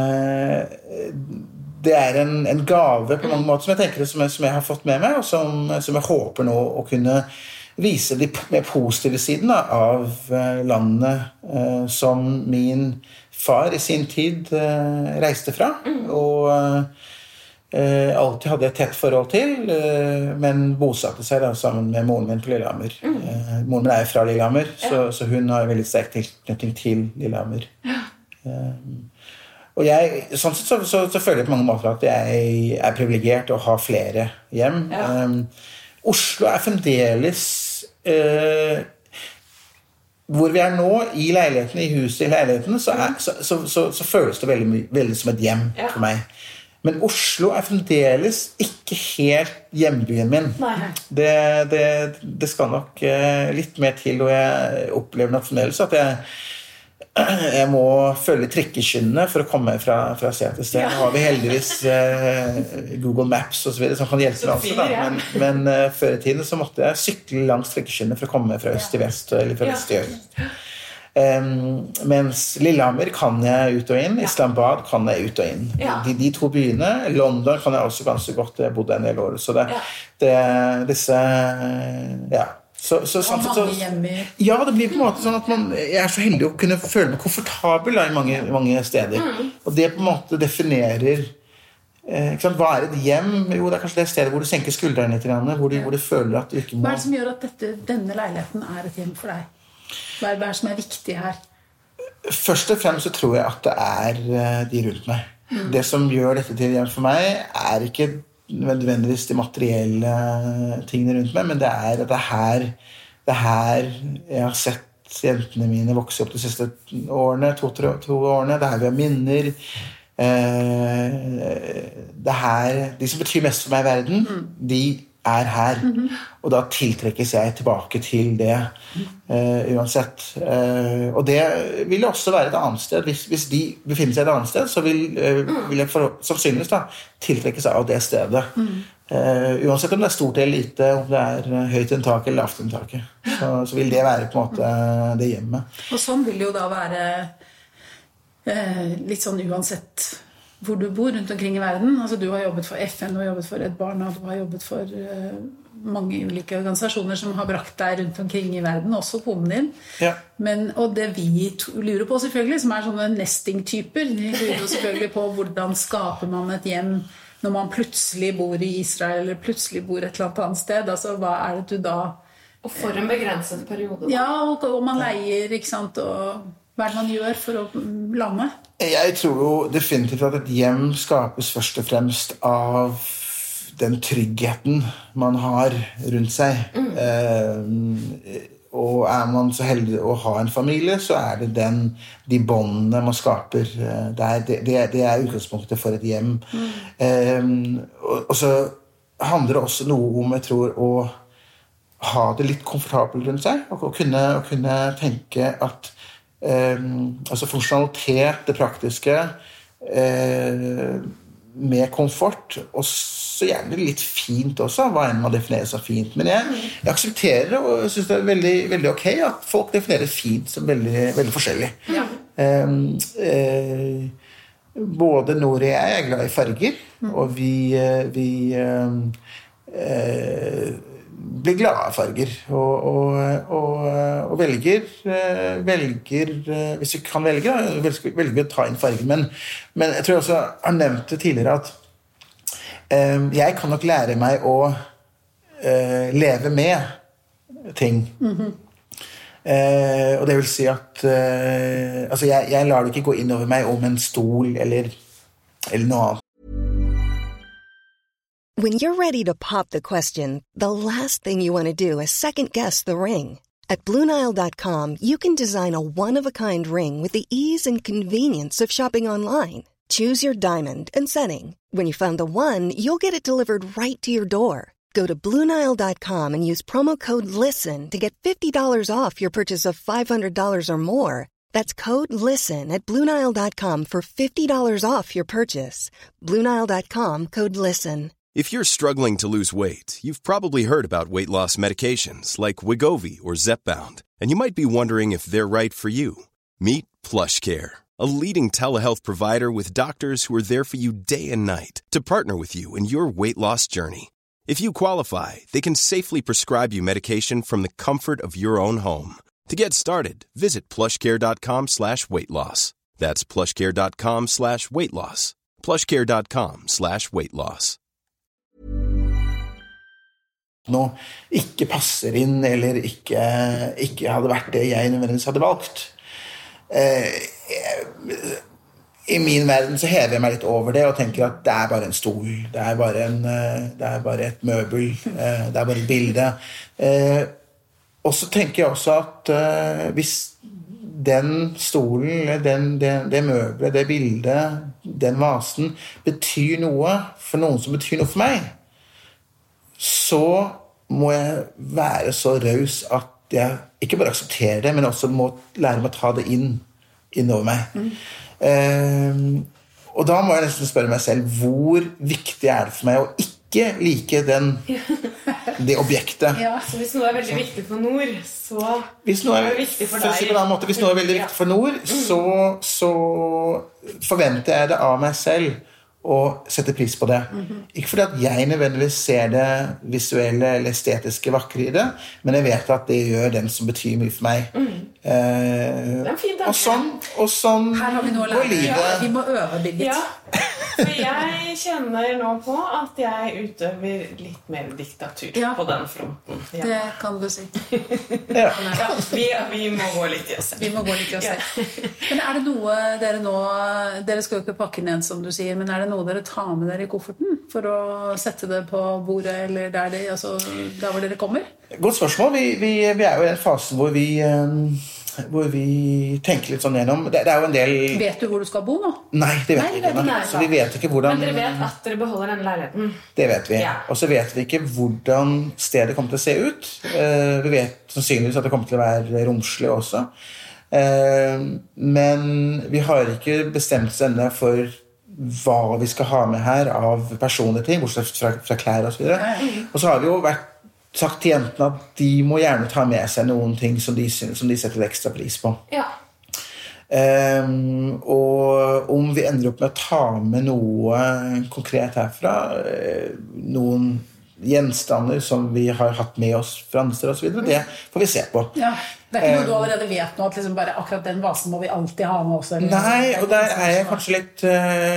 det er en, en gave på mange måter som jeg tenker som jeg, som jeg har fått med meg, og som, som jeg håper nå å kunne vise de mer positive siden av landet som min far i sin tid reiste fra, og alltid hadde et tett forhold til, men bosatte seg da sammen med moren min på Lillehammer. Mm. Moren min er fra Lillehammer, ja. så, så hun har veldig sterk tilknytning til Lillehammer. Ja. Um, og jeg, sånn sett så, så, så føler jeg på mange måter at jeg er privilegert å ha flere hjem. Ja. Um, Oslo er fremdeles uh, hvor vi er nå, i leiligheten, i huset i leiligheten, så, er, så, så, så, så føles det veldig, veldig som et hjem ja. For meg. Men Oslo er fremdeles ikke helt hjembyen min. Det, det, det skal nok uh, litt mer til, og jeg opplever nok fremdeles at jeg jeg må følge trikkeskinnene for å komme fra, fra sted til sted. Nå har vi heldigvis eh, Google Maps og så videre som kan hjelpe oss. Men, men eh, før i tiden så måtte jeg sykle langs trikkeskinnene for å komme fra øst til vest, eller fra vest til øst. Um, mens Lillehammer kan jeg ut og inn, Islamabad kan jeg ut og inn. De, de to byene, London kan jeg også ganske godt, jeg bodde en del år. Så det, det, disse, ja, Så, så, Og mange så, hjemme. Ja, det blir på en måte sånn at man, jeg er så heldig å kunne føle meg komfortabel da, i mange, mange steder. Mm. Og det på en måte definerer eh, ikke sant? Hva er et hjem? Jo, det er kanskje det stedet hvor du senker skuldrene litt, hvor du, hvor du føler at du ikke må... Hva er det som gjør at dette, denne leiligheten er et hjem for deg? Hva er det som er viktig her? Først og fremst så tror jeg at det er de rundt meg. Mm. Det som gjør dette til hjem for meg er ikke nødvendigvis de materielle tingene rundt meg, men det er at det er her, det er her jeg har sett jentene mine vokse opp de siste årene, to, to, to årene. Det er her vi har minner. Det er her, de som betyr mest for meg i verden, mm. de er her. Mm-hmm. Og da tiltrekkes jeg tilbake til det uh, uansett. Uh, og det vil også være et annet sted. Hvis, hvis de befinner seg et annet sted, så vil, uh, vil jeg for, sannsynligvis da, tiltrekkes av det stedet. Mm. Uh, uansett om det er stort eller lite, om det er uh, høyt inntak eller lavt inntak. Så, så vil det være på en måte uh, det hjemmet. Og sånn vil det jo da være uh, litt sånn uansett hvor du bor rundt omkring i verden. Altså, du har jobbet for F N, du har jobbet for Redd Barna, du har jobbet for uh, mange ulike organisasjoner som har brakt deg rundt omkring i verden, også konen din. Ja. Men, og det vi lurer på selvfølgelig, som er sånne nesting-typer, vi lurer jo selvfølgelig på hvordan skaper man et hjem når man plutselig bor i Israel, eller plutselig bor et eller annet sted. Altså, hva er det du da... Og for en begrenset periode. Da. Ja, og, og man leier, ikke sant, og... Hva er det man gjør for å lande? Jeg tror jo definitivt at et hjem skapes først og fremst av den tryggheten man har rundt seg. Mm. Eh, og er man så heldig å ha en familie, så er det den, de båndene man skaper. Det er, det, det er utgangspunktet for et hjem. Mm. Eh, og, og så handler det også noe om, jeg tror, å ha det litt komfortabelt rundt seg, og, og, kunne, og kunne tenke at Um, altså funksjonalitet, det praktiske uh, med komfort og så gjerne litt fint også, hva enn man definerer som fint, men jeg, jeg aksepterer og synes det er veldig, veldig ok at folk definerer fint som veldig, veldig forskjellig. Ja. um, uh, både Nori og jeg er glad i farger, mm. og vi, uh, vi uh, uh, blir glad av farger og, og, og, og velger, velger hvis vi kan velge, velger vi å ta inn farger, men, men jeg tror jeg også har nevnt det tidligere at um, jeg kan nok lære meg å uh, leve med ting. Mm-hmm. uh, og det vil si at uh, altså jeg, jeg lar det ikke gå inn over meg om en stol eller, eller noe annet. When you're ready to pop the question, the last thing you want to do is second-guess the ring. At Blue Nile dot com, you can design a one-of-a-kind ring with the ease and convenience of shopping online. Choose your diamond and setting. When you find the one, you'll get it delivered right to your door. Go to Blue Nile dot com and use promo code LISTEN to get fifty dollars off your purchase of five hundred dollars or more. That's code LISTEN at Blue Nile dot com for fifty dollars off your purchase. Blue Nile dot com, code LISTEN. If you're struggling to lose weight, you've probably heard about weight loss medications like Wegovy or Zepbound, and you might be wondering if they're right for you. Meet PlushCare, a leading telehealth provider with doctors who are there for you day and night to partner with you in your weight loss journey. If you qualify, they can safely prescribe you medication from the comfort of your own home. To get started, visit plushcare.com slash weight loss. That's plushcare.com slash weight loss. plushcare.com slash weight loss. Nå ikke passer inn, eller ikke, ikke hadde vært det jeg nødvendigvis hadde valgt. Eh, I min verden så hever jeg meg litt over det og tenker at det er bare en stol, det er bare, en, det er bare et møbel, det er bare et bilde. Eh, og så tenker jeg også at eh, hvis den stolen, den, den, det møbelet, det bildet, den vasen betyr noe for noen som betyr noe for meg, så må jeg være så raus at jeg ikke bare aksepterer det, men også må lære meg å ta det inn, inn over meg. Mm. Uh, og da må jeg nesten spørre meg selv, hvor viktig er det for meg å ikke like den, det objektet? Ja, så hvis noe er veldig viktig for Nor, så hvis noe er, er det viktig for deg. For på en måte, hvis noe er veldig viktig for Nor, så, så forventer jeg det av meg selv og setter pris på det. Mm-hmm. Ikke fordi at jeg nødvendigvis ser det visuelle eller estetiske vakre i det, men jeg vet at det gjør den som betyr mye for meg. Mm. Eh, det er en fin tanke. Og sånn, og sånn her har vi noe å lære. Ja, vi må øve, Birgit. Ja. For jeg kjenner nå på at jeg utøver litt mer diktatur ja. På den fronten. Ja. Det kan du si. ja. Ja, vi, vi må gå litt i oss selv. Vi må gå litt i oss selv. Ja. Men er det noe dere nå, dere skal jo ikke pakke ned som du sier, men er det noe dere tar med dere i kofferten for å sette det på bordet, eller der, det, altså, der hvor dere kommer? Godt spørsmål. Vi, vi, vi er jo i den fasen hvor vi... Um hvor vi tenker litt sånn gjennom. Det, det er jo en del... Vet du hvor du skal bo nå? Nei, det vet vi ikke. Vet så vi vet ikke hvordan... Men dere vet at dere beholder denne leiligheten? Det vet vi. Ja. Og så vet vi ikke hvordan stedet kommer til å se ut. Uh, vi vet sannsynligvis at det kommer til å være romslig også. Uh, men vi har ikke bestemt oss enda for hva vi skal ha med her av personlige ting, bortsett fra, fra klær og så videre. Og så har vi jo vært sagt til jentene at de må gjerne ta med seg noen ting som de, som de setter ekstra pris på. Ja. Um, og om vi ender opp med å ta med noe konkret herfra, noen gjenstander som vi har hatt med oss fra andre steder og så videre, det får vi se på. Ja, det er ikke noe du allerede vet nå, at liksom bare akkurat den vasen må vi alltid ha med oss. Eller? Nei, og der er jeg kanskje litt,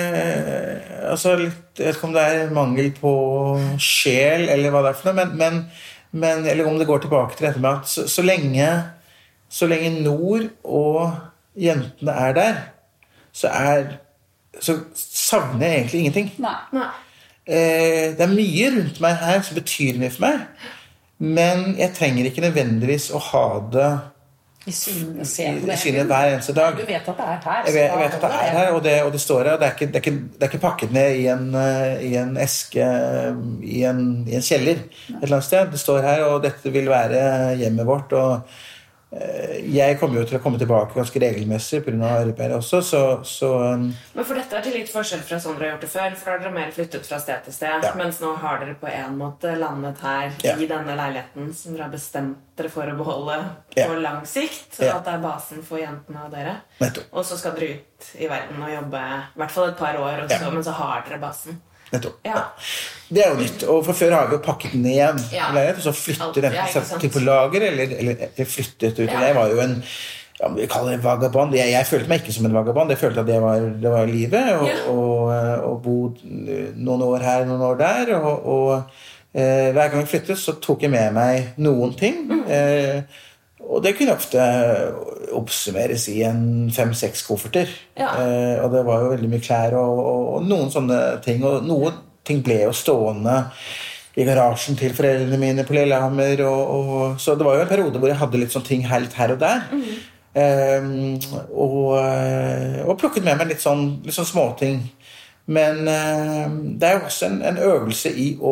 uh, altså litt, jeg vet ikke om det er mangel på sjel, eller hva det er for noe, men, men Men, eller om det går tilbake til dette med at så, så, lenge, så lenge Nord og jentene er der, så, er, så savner jeg egentlig ingenting. Nei. Nei. Eh, det er mye rundt meg her som betyr mye for meg, men jeg trenger ikke nødvendigvis å ha det i synet, i synet hver eneste dag. Du vet at det er her. Jeg vet, jeg vet at det er her, og det, og det står her. Det er, ikke, det, er ikke, det er ikke pakket ned i en, i en eske, i en, i en kjeller et eller annet sted. Det står her, og dette vil være hjemmet vårt, og eh, jeg kommer jo til å komme tilbake ganske regelmessig på grunn av arbeidet også, så... så um... Men for dette er til litt forskjell fra sånn dere har gjort det før, for da har dere mer flyttet fra sted til sted, ja. Mens nå har dere på en måte landet her ja. I denne leiligheten som dere har bestemt dere for å beholde på ja. Lang sikt, så ja. At det er basen for jentene og dere. Nettopp. Og så skal dere ut i verden og jobbe i hvert fall et par år, og så, ja. Men så har dere basen. Nettopp. Ja. Det er jo nytt, og fra før har vi jo pakket ned ja. Og så flytter det til på lager, eller, eller, eller flyttet ut. Ja. Jeg var jo en, ja, vi kaller det vagabond. Jeg, jeg følte meg ikke som en vagabond, jeg følte at det var, det var livet, og, ja. og, og bo noen år her, noen år der, og, og eh, hver gang jeg flyttet, så tok jeg med meg noen ting, mm. eh, og det kunne ofte oppsummeres i en fem-seks kofferter. Ja. Eh, og det var jo veldig mye klær og, og, og noen sånne ting. Og noen ting ble jo stående i garasjen til foreldrene mine på Lillehammer. Og, og, så det var jo en periode hvor jeg hadde litt sånne ting her, litt her og der. Mm. Eh, og, og plukket med meg litt sånn, litt sånn småting. Men eh, det er jo også en, en øvelse i å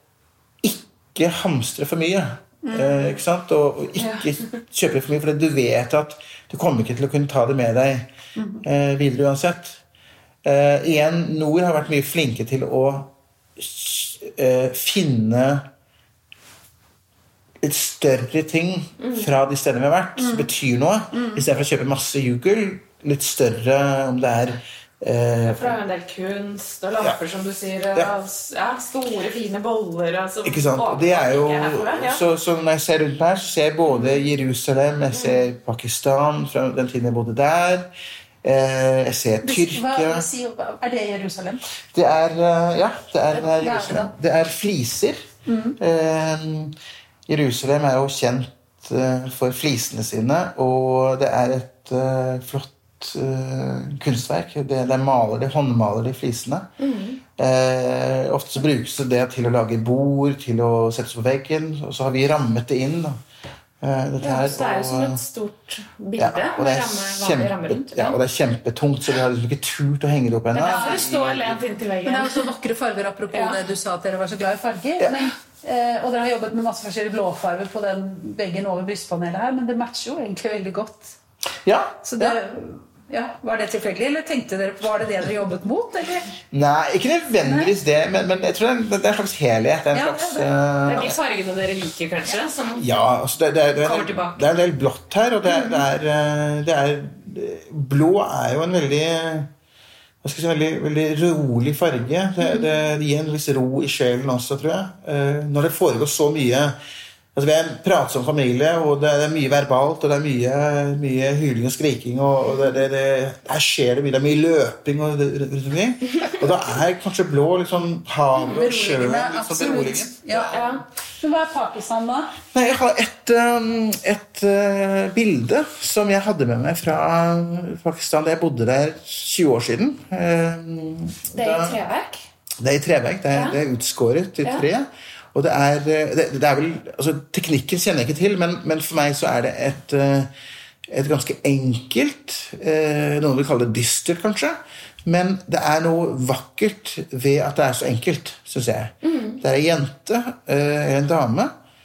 ikke hamstre for mye. Mm. Eh, ikke sant? Og, og ikke ja. Kjøpe for mye, for du vet at du kommer ikke til å kunne ta det med deg eh, videre uansett. Eh, igjen, Nord har vært mye flinke til å eh, finne litt større ting fra de stedene vi har vært, som betyr noe, mm. I stedet for å kjøpe masse jugel, litt større, om det er Eh, for det er en del kunst og lamper ja. Som du sier ja. Ja, store fine boller altså, ikke sant, det er jo det, ja. så, så når jeg ser rundt her så ser jeg både Jerusalem, jeg ser Pakistan fra den tiden jeg bodde der, eh, jeg ser Tyrkia. Hva er det Jerusalem? Det er, ja, det er, det er Jerusalem. Det er fliser. Mm. eh, Jerusalem er jo kjent uh, for flisene sine, og det er et uh, flott Uh, kunstverk. Det, det er maler, det håndmaler de flisene. Mm. Eh, ofte så brukes det til å lage bord, til å settes på veggen, og så har vi rammet det inn da. Eh, dette ja, her, så det er jo som et stort bilde ja, og, det er ramme, kjempe, rundt, ja. Ja, og det er kjempetungt, så vi har liksom ikke turt å henge det opp ennå. Men det er stå lent inntil veggen. Men det er jo så vakre farger, apropos ja. Det du sa at dere var så glad i farger. Ja. Men, eh, og dere har jobbet med masse forskjellige blåfarver på den veggen over brystpanelet her, men det matcher jo egentlig veldig godt. Ja, så det ja. Ja, var det tilfeldig, eller tenkte dere, var det det dere jobbet mot, eller? Nei, ikke nødvendigvis det, men, men jeg tror det er en slags helhet. Det er, en ja, slags, det, det er de fargene dere liker, kanskje? Som ja, altså det, det, det, det, det, det er en del blått her, og det, det, er, det er... Blå er jo en veldig hva skal jeg si, veldig, veldig rolig farge. Det, det gir en viss ro i sjelen også, tror jeg. Når det foregår så mye, altså vi er en pratsom familie, og det er mye verbalt, og det er mye, mye hyling og skriking, og det, det, det, her skjer det mye, det er mye løping og rundt omkring. Og da er kanskje blå liksom havet og sjøen liksom beroligende. Ja, ja. Men hva er Pakistan da? Nei, jeg har et, et uh, bilde som jeg hadde med meg fra Pakistan da jeg bodde der tjue år siden. Uh, det er i treverk? Det er i treverk, det er, ja. Det er utskåret i tre. Og det er, det, det er vel, altså teknikken kjenner jeg ikke til, men, men for meg så er det et, et ganske enkelt, eh, noen vil kalle det dystert kanskje, men det er noe vakkert ved at det er så enkelt, synes jeg. Mm. Det er en jente, eh, en dame,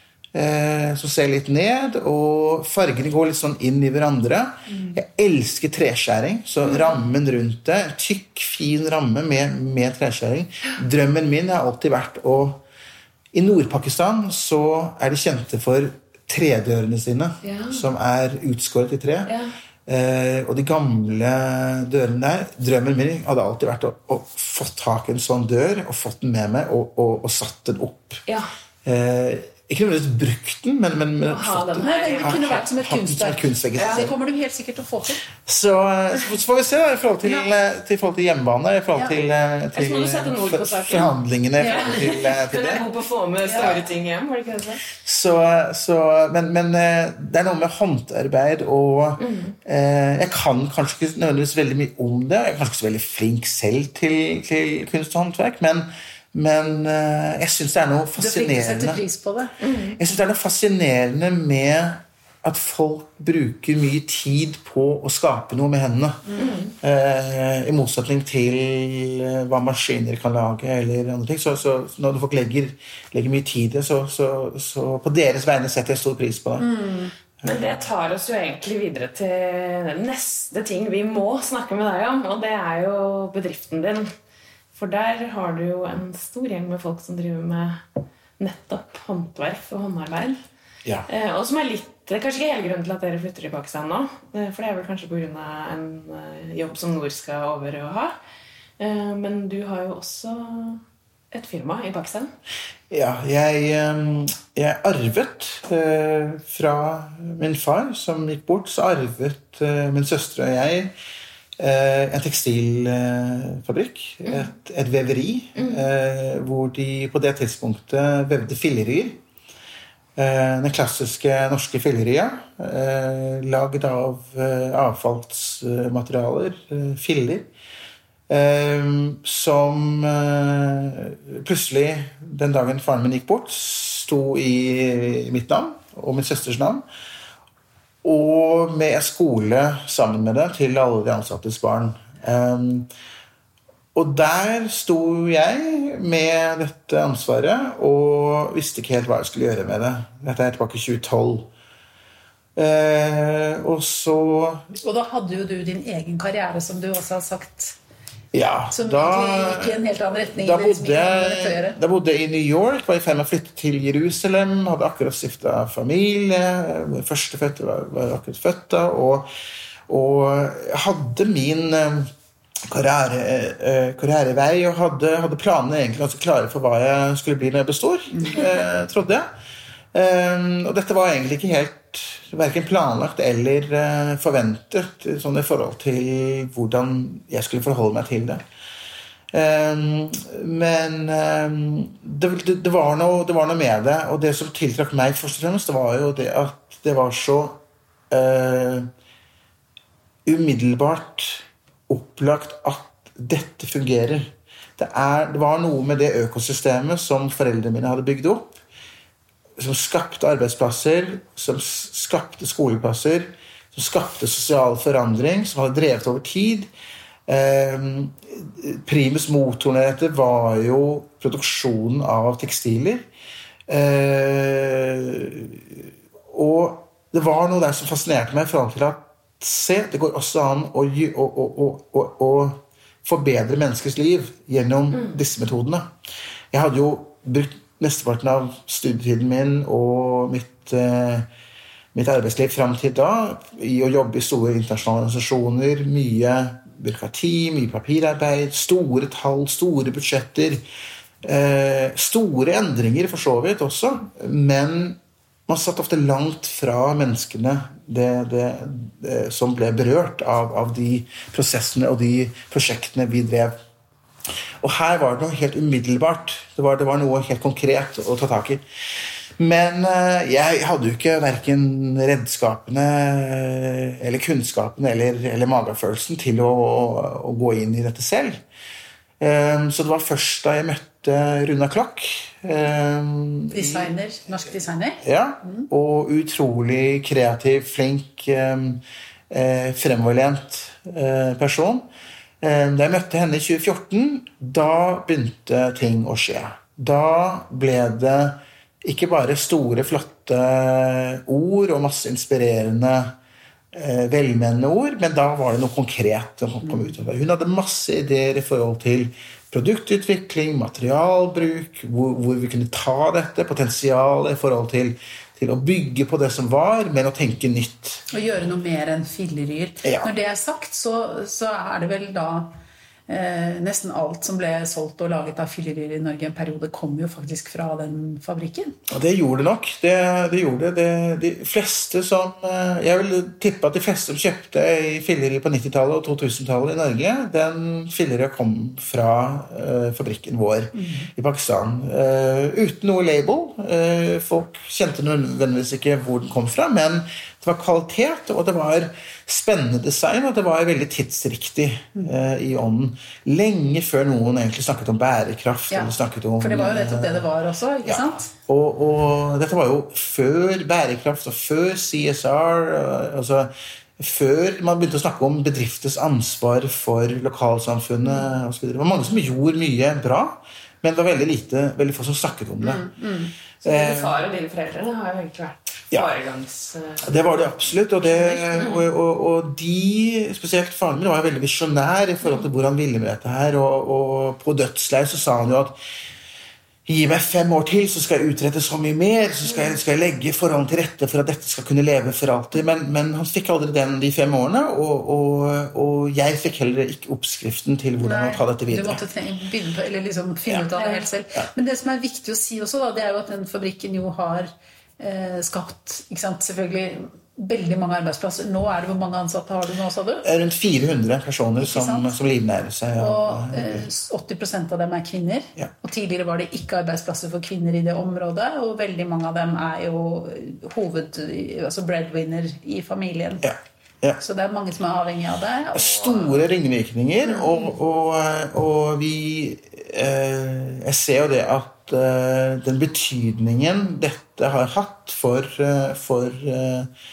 eh, som ser litt ned, og fargene går litt sånn inn i hverandre. Mm. Jeg elsker treskjæring, så rammen rundt det, en tykk, fin ramme med, med treskjæring. Drømmen min har alltid vært å I Nord-Pakistan så er de kjente for tredørene sine, ja. Som er utskåret i tre. Ja. Eh, og de gamle dørene der, drømmen min hadde alltid vært å, å få tak i en sånn dør, og fått den med meg, og, og, og satt den opp. Ja. Eh, ikke nødvendigvis brukt den, men, men, men ha den her. Det kunne vært som et kunstverk. kunstverk. Ja. Det kommer du helt sikkert til å få til. Så, så får vi se da, i forhold til, ja. til, forhold til hjemmebane, i forhold til, ja. til, til forhandlingene. Ja. Til, til det. Det er god på å få med store ja. ting hjem, var det ikke det? Så, så, men, men det er noe med håndarbeid, og mm. eh, jeg kan kanskje ikke nødvendigvis veldig mye om det. Jeg er kanskje ikke så veldig flink selv til, til kunst og håndverk, men Men uh, jeg synes det er noe fascinerende. Du fikk sette pris på det. Mm. Jeg synes det er noe fascinerende med at folk bruker mye tid på å skape noe med hendene. Mm. Uh, I motsetning til uh, hva maskiner kan lage eller andre ting. Så, så når folk legger, legger mye tid i det, så, så, så på deres vegne setter jeg stor pris på det. Mm. Men det tar oss jo egentlig videre til neste ting vi må snakke med deg om, og det er jo bedriften din. For der har du jo en stor gjeng med folk som driver med nettopp håndverk og håndarbeid. Ja. Eh, og som er litt, kanskje ikke hele grunnen til at dere flytter til Pakistan nå, for det er vel kanskje på grunn av en jobb som Nord skal over å ha. Eh, men du har jo også et firma i Pakistan. Ja, jeg, jeg arvet eh, fra min far som gikk bort, så arvet eh, min søster og jeg en tekstilfabrikk, et, et veveri, mm. eh, hvor de på det tidspunktet vevde fillerier. Eh, den klassiske norske filleria, eh, laget av eh, avfallsmaterialer, eh, filler, eh, som eh, plutselig, den dagen faren min gikk bort, sto i mitt navn og min søsters navn, og med en skole sammen med det til alle de ansattes barn. Um, og der sto jeg med dette ansvaret og visste ikke helt hva jeg skulle gjøre med det. Dette er tilbake i tjue tolv. Uh, og så... Og da hadde jo du din egen karriere, som du også har sagt... Ja, som da, gikk i en helt annen retning. Da bodde, da bodde jeg i New York, var i ferd med å flytte til Jerusalem, hadde akkurat stiftet familie, min første fødte var, var akkurat født da, og, og hadde min karriere, karrierevei, og hadde, hadde planene egentlig ganske klare for hva jeg skulle bli når jeg består, eh, trodde jeg. Um, og dette var egentlig ikke helt hverken planlagt eller uh, forventet sånn i forhold til hvordan jeg skulle forholde meg til det. Um, men um, det, det, det, var noe, det var noe med det, og det som tiltrakk meg først og fremst, det var jo det at det var så uh, umiddelbart opplagt at dette fungerer. Det, er, det var noe med det økosystemet som foreldrene mine hadde bygd opp, som skapte arbeidsplasser, som skapte skoleplasser, som skapte sosial forandring, som hadde drevet over tid. Eh, primus motoren i dette var jo produksjonen av tekstiler. Eh, og det var noe der som fascinerte meg i forhold til at se, det går også an å, å, å, å, å forbedre menneskers liv gjennom mm. disse metodene. Jeg hadde jo brukt mesteparten av studietiden min og mitt, eh, mitt arbeidsliv frem til da i å jobbe i store internasjonale organisasjoner, mye byråkrati, mye papirarbeid, store tall, store budsjetter, eh, store endringer for så vidt også, men man satt ofte langt fra menneskene det, det, det, som ble berørt av, av de prosessene og de prosjektene vi drev. Og her var det noe helt umiddelbart. Det var, det var noe helt konkret å ta tak i. Men jeg hadde jo ikke hverken redskapene eller kunnskapene eller, eller magefølelsen til å, å gå inn i dette selv. Så det var først da jeg møtte Runa Klokk. Designer, norsk designer. Ja, og utrolig kreativ, flink, fremoverlent person. Da jeg møtte henne i tjue fjorten, da begynte ting å skje. Da ble det ikke bare store, flotte ord og masse inspirerende, eh, velmenende ord, men da var det noe konkret som kom ut av det. Hun hadde masse ideer i forhold til produktutvikling, materialbruk, hvor, hvor vi kunne ta dette, potensial i forhold til, til å bygge på det som var, men å tenke nytt. Og gjøre noe mer enn filleryr. Ja. Når det er sagt, så, så er det vel da Eh, nesten alt som ble solgt og laget av filleryr i Norge en periode kom jo faktisk fra den fabrikken. Og det gjorde det nok. Det, det gjorde det. De fleste som, jeg vil tippe at de fleste som kjøpte i filleryr på nittitallet og totusentallet i Norge, den filleryr kom fra uh, fabrikken vår mm. i Pakistan. Uh, uten noe label. Uh, folk kjente nødvendigvis ikke hvor den kom fra, men det var kvalitet, og det var spennende design, og det var veldig tidsriktig eh, i ånden. Lenge før noen egentlig snakket om bærekraft. Ja, eller snakket om, for det var jo nettopp det det var også, ikke ja. sant? Og, og dette var jo før bærekraft, og før C S R, altså før man begynte å snakke om bedrifters ansvar for lokalsamfunnet, og så videre. Det var mange som gjorde mye bra, men det var veldig lite, veldig få som snakket om det. Mm, mm. Så dine far og dine foreldre har jo egentlig vært foregangs... Ja, det var det absolutt, og, det, og, og, og de, spesielt faren min, var veldig visjonær i forhold til hvor han ville med dette her, og, og på dødsleie så sa han jo at gi meg fem år til, så skal jeg utrette så mye mer, så skal jeg, skal jeg legge forholdene til rette for at dette skal kunne leve for alltid, men, men han fikk aldri den de fem årene, og, og, og jeg fikk heller ikke oppskriften til hvordan man tar dette videre. Du måtte begynne på, eller liksom finne ja. ut av det helt selv. Ja. Men det som er viktig å si også, da, det er jo at den fabrikken jo har eh, skapt, ikke sant, selvfølgelig veldig mange arbeidsplasser. Nå er det hvor mange ansatte har du nå, sa du? Rundt fire hundre personer som, som livnærer seg. Ja. Og eh, åtti prosent av dem er kvinner. Ja. Og tidligere var det ikke arbeidsplasser for kvinner i det området, og veldig mange av dem er jo hoved, altså breadwinner i familien. Ja. Ja. Så det er mange som er avhengig av det. Og... Store ringvirkninger, mm. og, og, og vi eh, jeg ser jo det at eh, den betydningen dette har hatt for, for eh,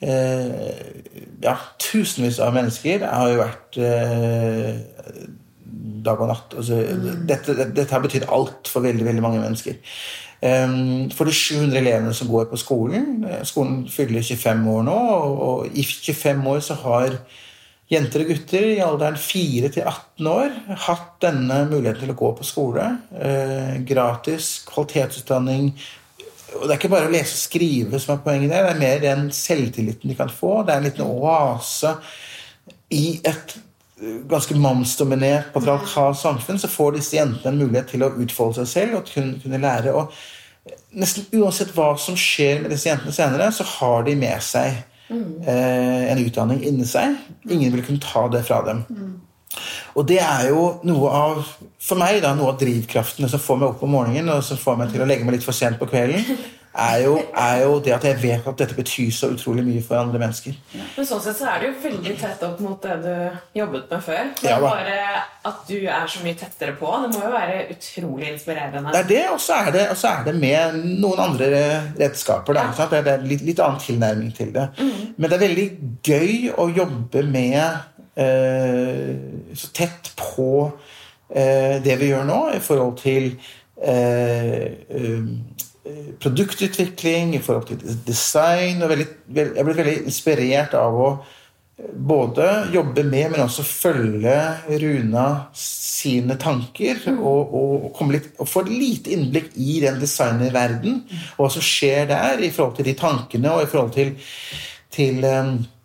ja, tusenvis av mennesker har jo vært eh, dag og natt. Altså, mm. dette, dette har betydd alt for veldig, veldig mange mennesker. Um, for de sju hundre elevene som går på skolen, skolen fyller tjuefem år nå, og, og i tjuefem år så har jenter og gutter i alderen fire til atten år hatt denne muligheten til å gå på skole. Uh, gratis, kvalitetsutdanning. Og det er ikke bare å lese og skrive som er poenget der, det er mer den selvtilliten de kan få. Det er en liten oase i et ganske mannsdominert patriarkalt samfunn, så får disse jentene en mulighet til å utfolde seg selv og kunne, kunne lære. Og nesten uansett hva som skjer med disse jentene senere, så har de med seg mm. eh, en utdanning inni seg. Ingen vil kunne ta det fra dem. Mm. Og det er jo noe av, for meg da, noe av drivkraftene som får meg opp om morgenen, og som får meg til å legge meg litt for sent på kvelden, er jo, er jo det at jeg vet at dette betyr så utrolig mye for andre mennesker. Ja. Men sånn sett så er det jo veldig tett opp mot det du jobbet med før. Det ja, er bare at du er så mye tettere på. Det må jo være utrolig inspirerende. Det er det, og så er det, og så er det med noen andre redskaper. Da, ja. Det er litt, litt annen tilnærming til det. Mm. Men det er veldig gøy å jobbe med eh, så tett på eh, det vi gjør nå i forhold til eh, eh, produktutvikling, i forhold til design, og veldig, jeg ble veldig inspirert av å både jobbe med, men også følge Runa sine tanker, og, og, komme litt, og få litt innblikk i den designerverden, og hva som skjer der, i forhold til de tankene, og i forhold til, til um,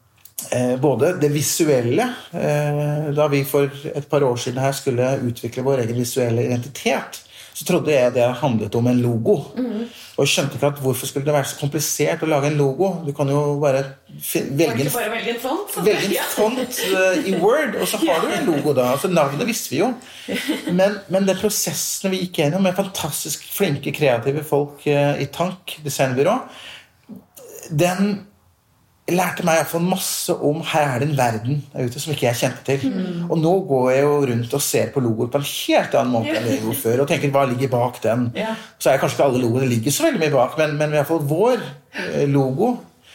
eh, både det visuelle, eh, da vi for et par år siden her skulle utvikle vår egen visuelle identitet, så trodde jeg det handlet om en logo. Mm. Og jeg skjønte ikke at hvorfor skulle det være så komplisert å lage en logo. Du kan jo bare velge en, bare velge en font, velge en font uh, i Word, og så har du en logo da. Altså navnet visste vi jo. Men, men den prosessen vi gikk gjennom med fantastisk flinke, kreative folk uh, i Tank, designbyrå, den lærte meg i hvert fall masse om her er det en verden der ute som ikke jeg kjente til. Mm. Og nå går jeg jo rundt og ser på logoer på en helt annen måte enn jeg gjorde før, og tenker hva ligger bak den. Yeah. Så er kanskje ikke alle logoene ligger så veldig mye bak, men, men i hvert fall vår logo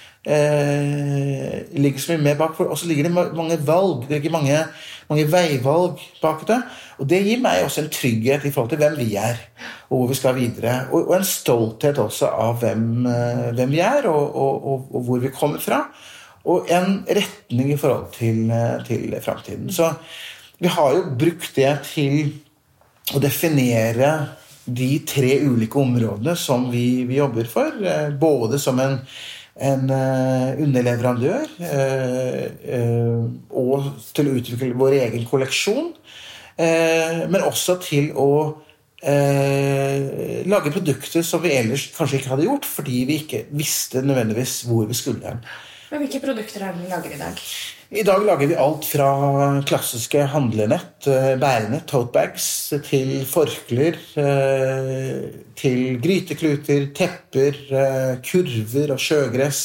eh, ligger så mye mer bak, og så ligger det mange valg, det ligger mange, mange veivalg bak det, og det gir meg også en trygghet i forhold til hvem vi er, og hvor vi skal videre, og, og en stolthet også av hvem, hvem vi er, og, og, og, og hvor vi kommer fra, og en retning i forhold til, til fremtiden. Så vi har jo brukt det til å definere de tre ulike områdene som vi, vi jobber for, både som en en uh, underleverandør uh, uh, og til å utvikle vår egen kolleksjon, uh, men også til å uh, lage produkter som vi ellers kanskje ikke hadde gjort, fordi vi ikke visste nødvendigvis hvor vi skulle hen. Men hvilke produkter er det vi lager i dag? I dag lager vi alt fra klassiske handlenett, bærenett, tote bags, til forkler, til grytekluter, tepper, kurver og sjøgress,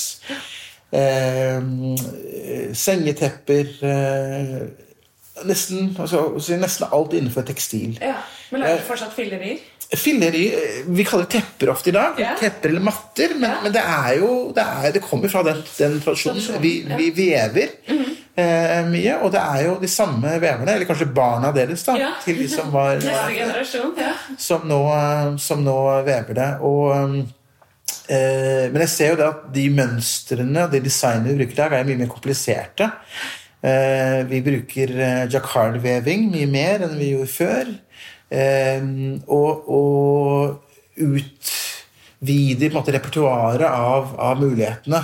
sengetepper, nesten, altså, nesten alt innenfor tekstil. Ja, men lager du fortsatt fillerier? Filleri, vi kaller det tepper ofte i dag, ja. Tepper eller matter, men, ja. Men det er jo, det, er, det kommer fra den, den tradisjonen. Vi, ja. Vi vever mm-hmm. eh, mye, og det er jo de samme veverne, eller kanskje barna deres da, ja. Til de som var neste generasjon, ja. som, nå, som nå vever det. Og, eh, men jeg ser jo det at de mønstrene, de designene vi bruker i dag, er mye mer kompliserte. Eh, vi bruker jacquard-veving mye mer enn vi gjorde før. Um, og, og utvider på en måte repertoaret av, av mulighetene.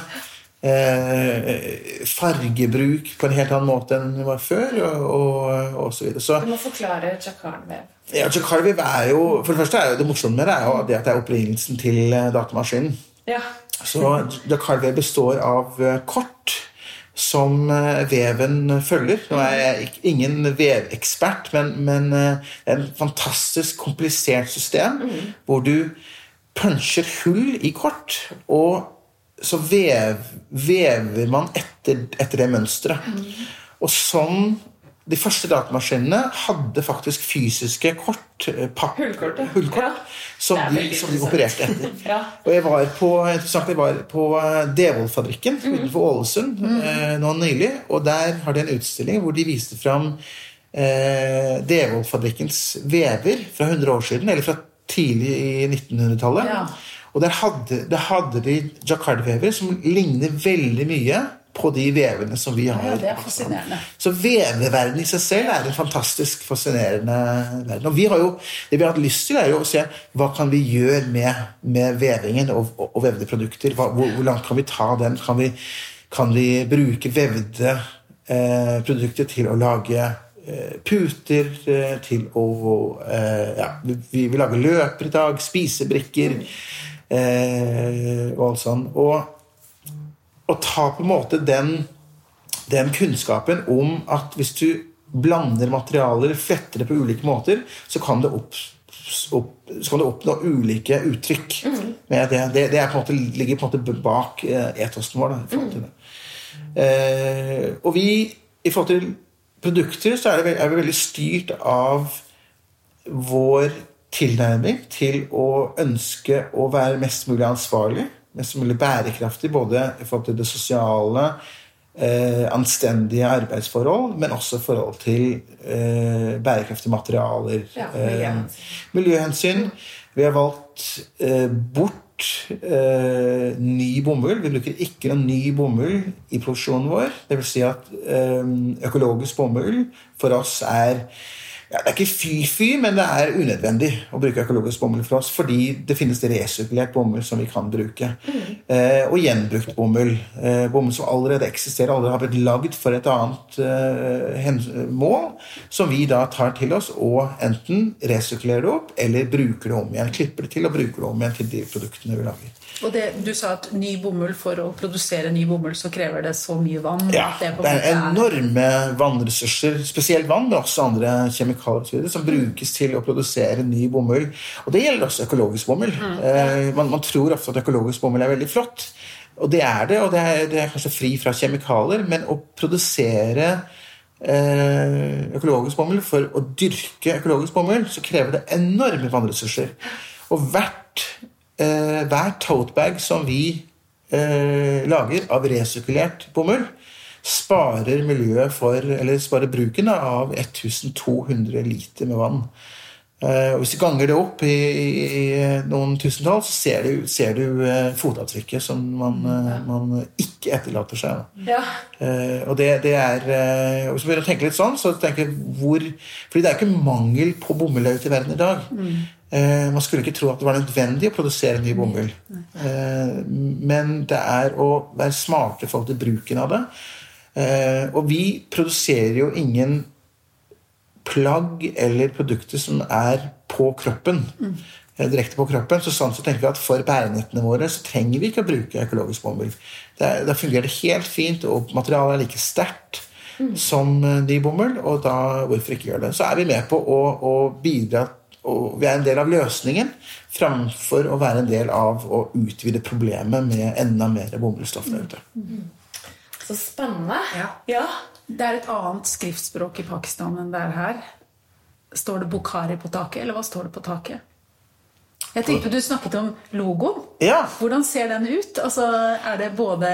Uh, fargebruk på en helt annen måte enn det var før, og, og, og så videre. Så, du må forklare jacquard-vev. Ja, jacquard-vev er jo, for det første er jo det morsomme med det, er jo det at det er opprinnelsen til datamaskinen. Ja. Så jacquard-vev består av kort, som veven følger. Nå er jeg ingen vevekspert, men, men en fantastisk komplisert system, mm. hvor du puncher hull i kort, og så vev, vever man etter, etter det mønstret. Mm. Og sånn, de første datamaskinene hadde faktisk fysiske kort, papp, hullkort, hullkort ja. som, de, som de opererte etter. Ja. Og jeg var på, jeg var på Devold-fabrikken mm. utenfor Ålesund mm. eh, nå nylig, og der har de en utstilling hvor de viste frem eh, Devold-fabrikkens vever fra hundre år siden, eller fra tidlig i nittenhundretallet. Ja. Og der hadde, der hadde de jacquard-vever som ligner veldig mye på de vevene som vi har. Ja, det er fascinerende. Så veveverden i seg selv er en fantastisk fascinerende verden. Og vi har jo, det vi har hatt lyst til er jo å se hva kan vi gjøre med, med vevingen og, og, og vevde produkter. Hva, hvor, hvor langt kan vi ta den? Kan vi, kan vi bruke vevde eh, produkter til å lage eh, puter, eh, til å eh, ja, vi vil lage løper i dag, spisebrikker eh, og alt sånn. Og å ta på en måte den, den kunnskapen om at hvis du blander materialer, fletter det på ulike måter, så kan det, opp, opp, så kan det oppnå ulike uttrykk. Mm. Med det, det, det er på en måte, ligger på en måte bak etosen vår. Da, i forhold til det. Mm. Eh, og vi, i forhold til produkter, så er, det, er vi veldig styrt av vår tilnærming til å ønske å være mest mulig ansvarlig, mest mulig bærekraftig, både i forhold til det sosiale, eh, anstendige arbeidsforhold, men også i forhold til eh, bærekraftige materialer. Ja, miljøhensyn. Eh, miljøhensyn. Vi har valgt eh, bort eh, ny bomull. Vi bruker ikke noen ny bomull i produksjonen vår. Det vil si at eh, økologisk bomull for oss er Ja, det er ikke fy-fy, men det er unødvendig å bruke økologisk bomull for oss, fordi det finnes resirkulert bomull som vi kan bruke. Mm. Eh, og gjenbrukt bomull. Eh, bomull som allerede eksisterer, allerede har blitt lagd for et annet eh, mål, som vi da tar til oss og enten resirkulerer det opp, eller bruker det om igjen, klipper det til og bruker det om igjen til de produktene vi lager. Og det, du sa at ny bomull, for å produsere ny bomull, så krever det så mye vann. Ja, det, det er enorme vannressurser, spesielt vann, men også andre kjemikalier og så videre, som brukes til å produsere ny bomull. Og det gjelder også økologisk bomull. Mm. Eh, man, man tror ofte at økologisk bomull er veldig flott, og det er det, og det er, det er kanskje fri fra kjemikalier, men å produsere eh, økologisk bomull, for å dyrke økologisk bomull, så krever det enorme vannressurser. Og hvert Uh, hver totebag som vi uh, lager av resirkulert bomull sparer miljøet for, eller sparer bruken av to hundre liter med vann. Uh, og hvis du ganger det opp i, i, i noen tusentall, så ser du, ser du uh, fotavtrykket som man, uh, man ikke etterlater seg. Ja. Uh, og det, det er, uh, hvis du begynner å tenke litt sånn, så tenker jeg hvor, fordi det er ikke mangel på bomull ute i verden i dag. Mm. Eh, man skulle ikke tro at det var nødvendig å produsere ny bomull. Eh, men det er å være smarte i forhold til bruken av det. Eh, og vi produserer jo ingen plagg eller produkter som er på kroppen, mm. direkte på kroppen. Så sånn så tenker vi at for bærenettene våre så trenger vi ikke å bruke økologisk bomull. Da fungerer det helt fint, og materialet er like sterkt mm. som ny bomull, og da hvorfor ikke gjøre det? Så er vi med på å, å bidra, og vi er en del av løsningen framfor å være en del av å utvide problemet med enda mer bomullstoffer der ute. Mm. Så spennende. Ja. Ja. Det er et annet skriftspråk i Pakistan enn det er her. Står det Bukhari på taket, eller hva står det på taket? Jeg tenkte du snakket om logoen. Ja. Hvordan ser den ut? Altså, er det både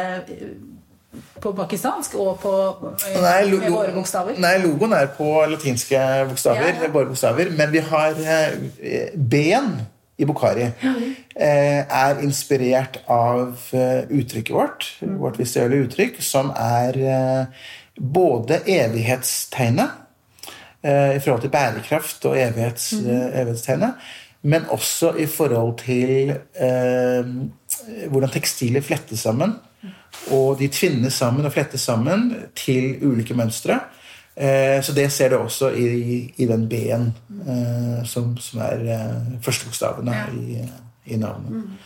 på pakistansk og på nei, lo, med våre bokstaver? Nei, logoen er på latinske bokstaver, ja. Våre bokstaver, men vi har eh, B-en i Bukhari ja. eh, er inspirert av uh, uttrykket vårt, mm. vårt visuelle uttrykk, som er uh, både evighetstegnet uh, i forhold til bærekraft og evighets, mm. uh, evighetstegnet, men også i forhold til uh, hvordan tekstiler flettes sammen, og de tvinnes sammen og flettes sammen til ulike mønstre. Eh, så det ser du også i, i den B-en eh, som, som er eh, første bokstavene ja. i, i navnet. Mm.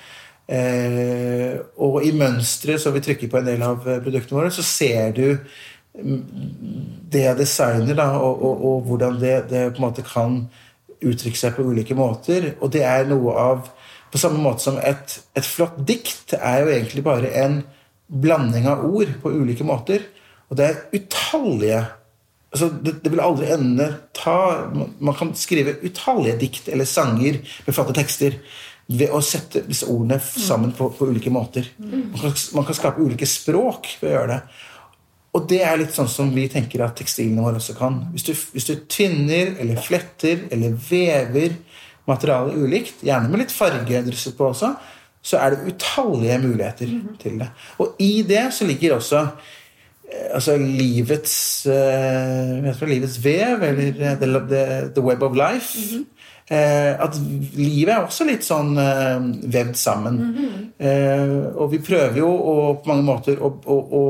Eh, og i mønstre som vi trykker på en del av produktene våre, så ser du det designer da, og, og, og hvordan det, det på en måte kan uttrykke seg på ulike måter. Og det er noe av, på samme måte som et, et flott dikt er jo egentlig bare en blanding av ord på ulike måter, og det er utallige, altså det, det vil aldri ende ta, man kan skrive utallige dikt eller sanger med flotte tekster ved å sette disse ordene sammen på, på ulike måter. Man kan, man kan skape ulike språk ved å gjøre det, og det er litt sånn som vi tenker at tekstilene våre også kan. Hvis du, hvis du tvinner eller fletter eller vever materialet ulikt, gjerne med litt farge drysset på også, så er det utallige muligheter mm-hmm. til det. Og i det så ligger også altså livets uh, vet du, livets vev, eller the, the, the web of life. Mm-hmm. Uh, at livet er også litt sånn uh, vevd sammen. Mm-hmm. Uh, og vi prøver jo å, på mange måter å, å, å,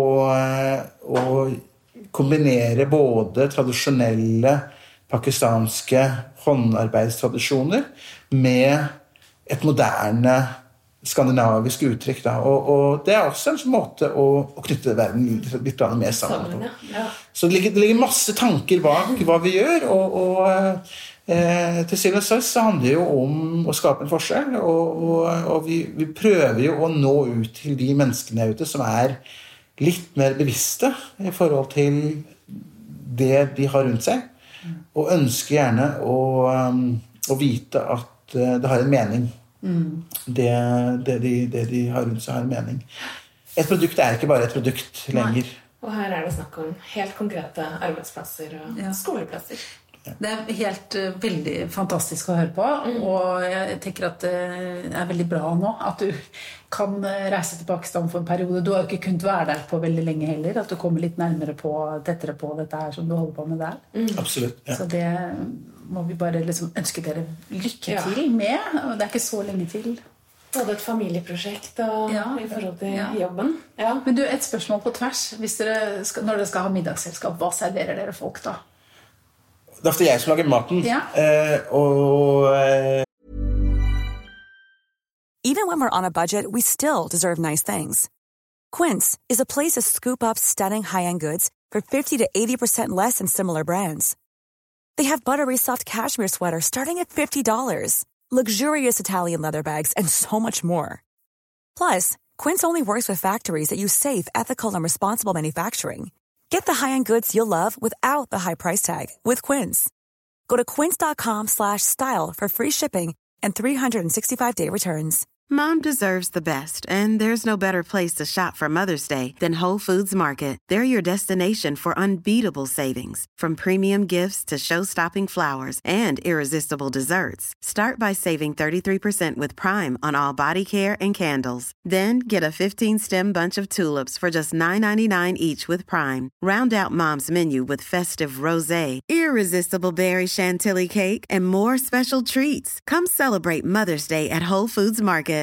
å kombinere både tradisjonelle pakistanske håndarbeidstradisjoner med et moderne skandinavisk uttrykk da. Og, og det er også en måte å, å knytte verden litt mer sammen på. Ja. Så det ligger, det ligger masse tanker bak hva vi gjør, og, og eh, til syvende og sist så handler det jo om å skape en forskjell, og, og, og vi, vi prøver jo å nå ut til de menneskene ute som er litt mer bevisste i forhold til det de har rundt seg, og ønsker gjerne å, å vite at det har en mening. Mm. Det, det, de, det de har rundt seg har en mening. Et produkt er ikke bare et produkt lenger. Nei. Og her er det snakk om helt konkrete arbeidsplasser og ja. skoleplasser. Det er helt uh, veldig fantastisk å høre på, mm. og jeg tenker at det er veldig bra nå at du kan reise til Pakistan for en periode. Du har jo ikke kunnet være der på veldig lenge heller, at du kommer litt nærmere på, tettere på dette her som du holder på med der. Mm. Absolutt, ja. Så det må vi bare liksom ønske dere lykke ja. til med, og det er ikke så lenge til. Både et familieprosjekt og ja, i forhold til ja. jobben. Ja. Men du, et spørsmål på tvers. Hvis dere skal, når dere skal ha middagsselskap, hva serverer dere folk da? Det er ofte jeg som lager maten. Ja. Uh, og... Uh... Even when we're on a budget, we still deserve nice things. Quince is a place to scoop up stunning high-end goods for fifty to eighty percent less than similar brands. They have buttery soft cashmere sweaters starting at fifty dollars. Luxurious Italian leather bags, and so much more. Plus, Quince only works with factories that use safe, ethical, and responsible manufacturing. Get the high-end goods you'll love without the high price tag with Quince. Go to quince.com slash style for free shipping and three sixty-five day returns. Mom deserves the best, and there's no better place to shop for Mother's Day than Whole Foods Market. They're your destination for unbeatable savings, from premium gifts to show-stopping flowers and irresistible desserts. Start by saving thirty-three percent with Prime on all body care and candles. Then get a fifteen-stem bunch of tulips for just nine ninety-nine each with Prime. Round out Mom's menu with festive rosé, irresistible berry chantilly cake, and more special treats. Come celebrate Mother's Day at Whole Foods Market.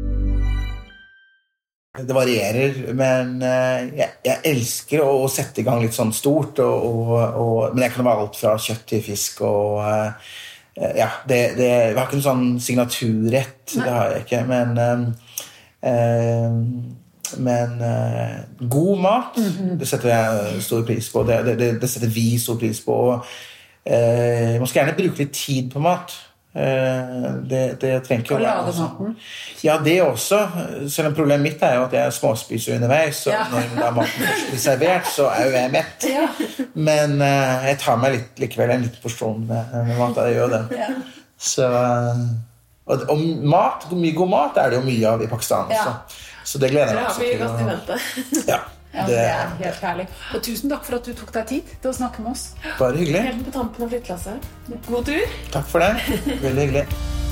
Det varierer, men jeg, jeg elsker å sette i gang litt sånn stort, og, og, og, men jeg kan være alt fra kjøtt til fisk, og ja, det, det, jeg har ikke en sånn signaturrett, det har jeg ikke, men, eh, men eh, god mat, mm-hmm. det setter jeg stor pris på, det, det, det setter vi stor pris på, og eh, man skal gjerne bruke litt tid på mat. Det, det trenger ikke å være sånn. Ja, det også. Selv om problemet mitt er jo at jeg småspiser underveis, så ja. Når da maten først blir servert, så er jo jeg mett. Ja. Men uh, jeg tar meg litt, likevel en liten porsjon med, med mat, jeg gjør det. Ja. Så, og, og mat, mye god mat er det jo mye av i Pakistan. Ja. Så, så det gleder jeg meg også til. Det har vi godt i vente. Ja. Ja, det er helt herlig. Og tusen takk for at du tok deg tid til å snakke med oss. Bare hyggelig. Helt på tampen av flyttlasset. God tur. Takk for det. Veldig hyggelig.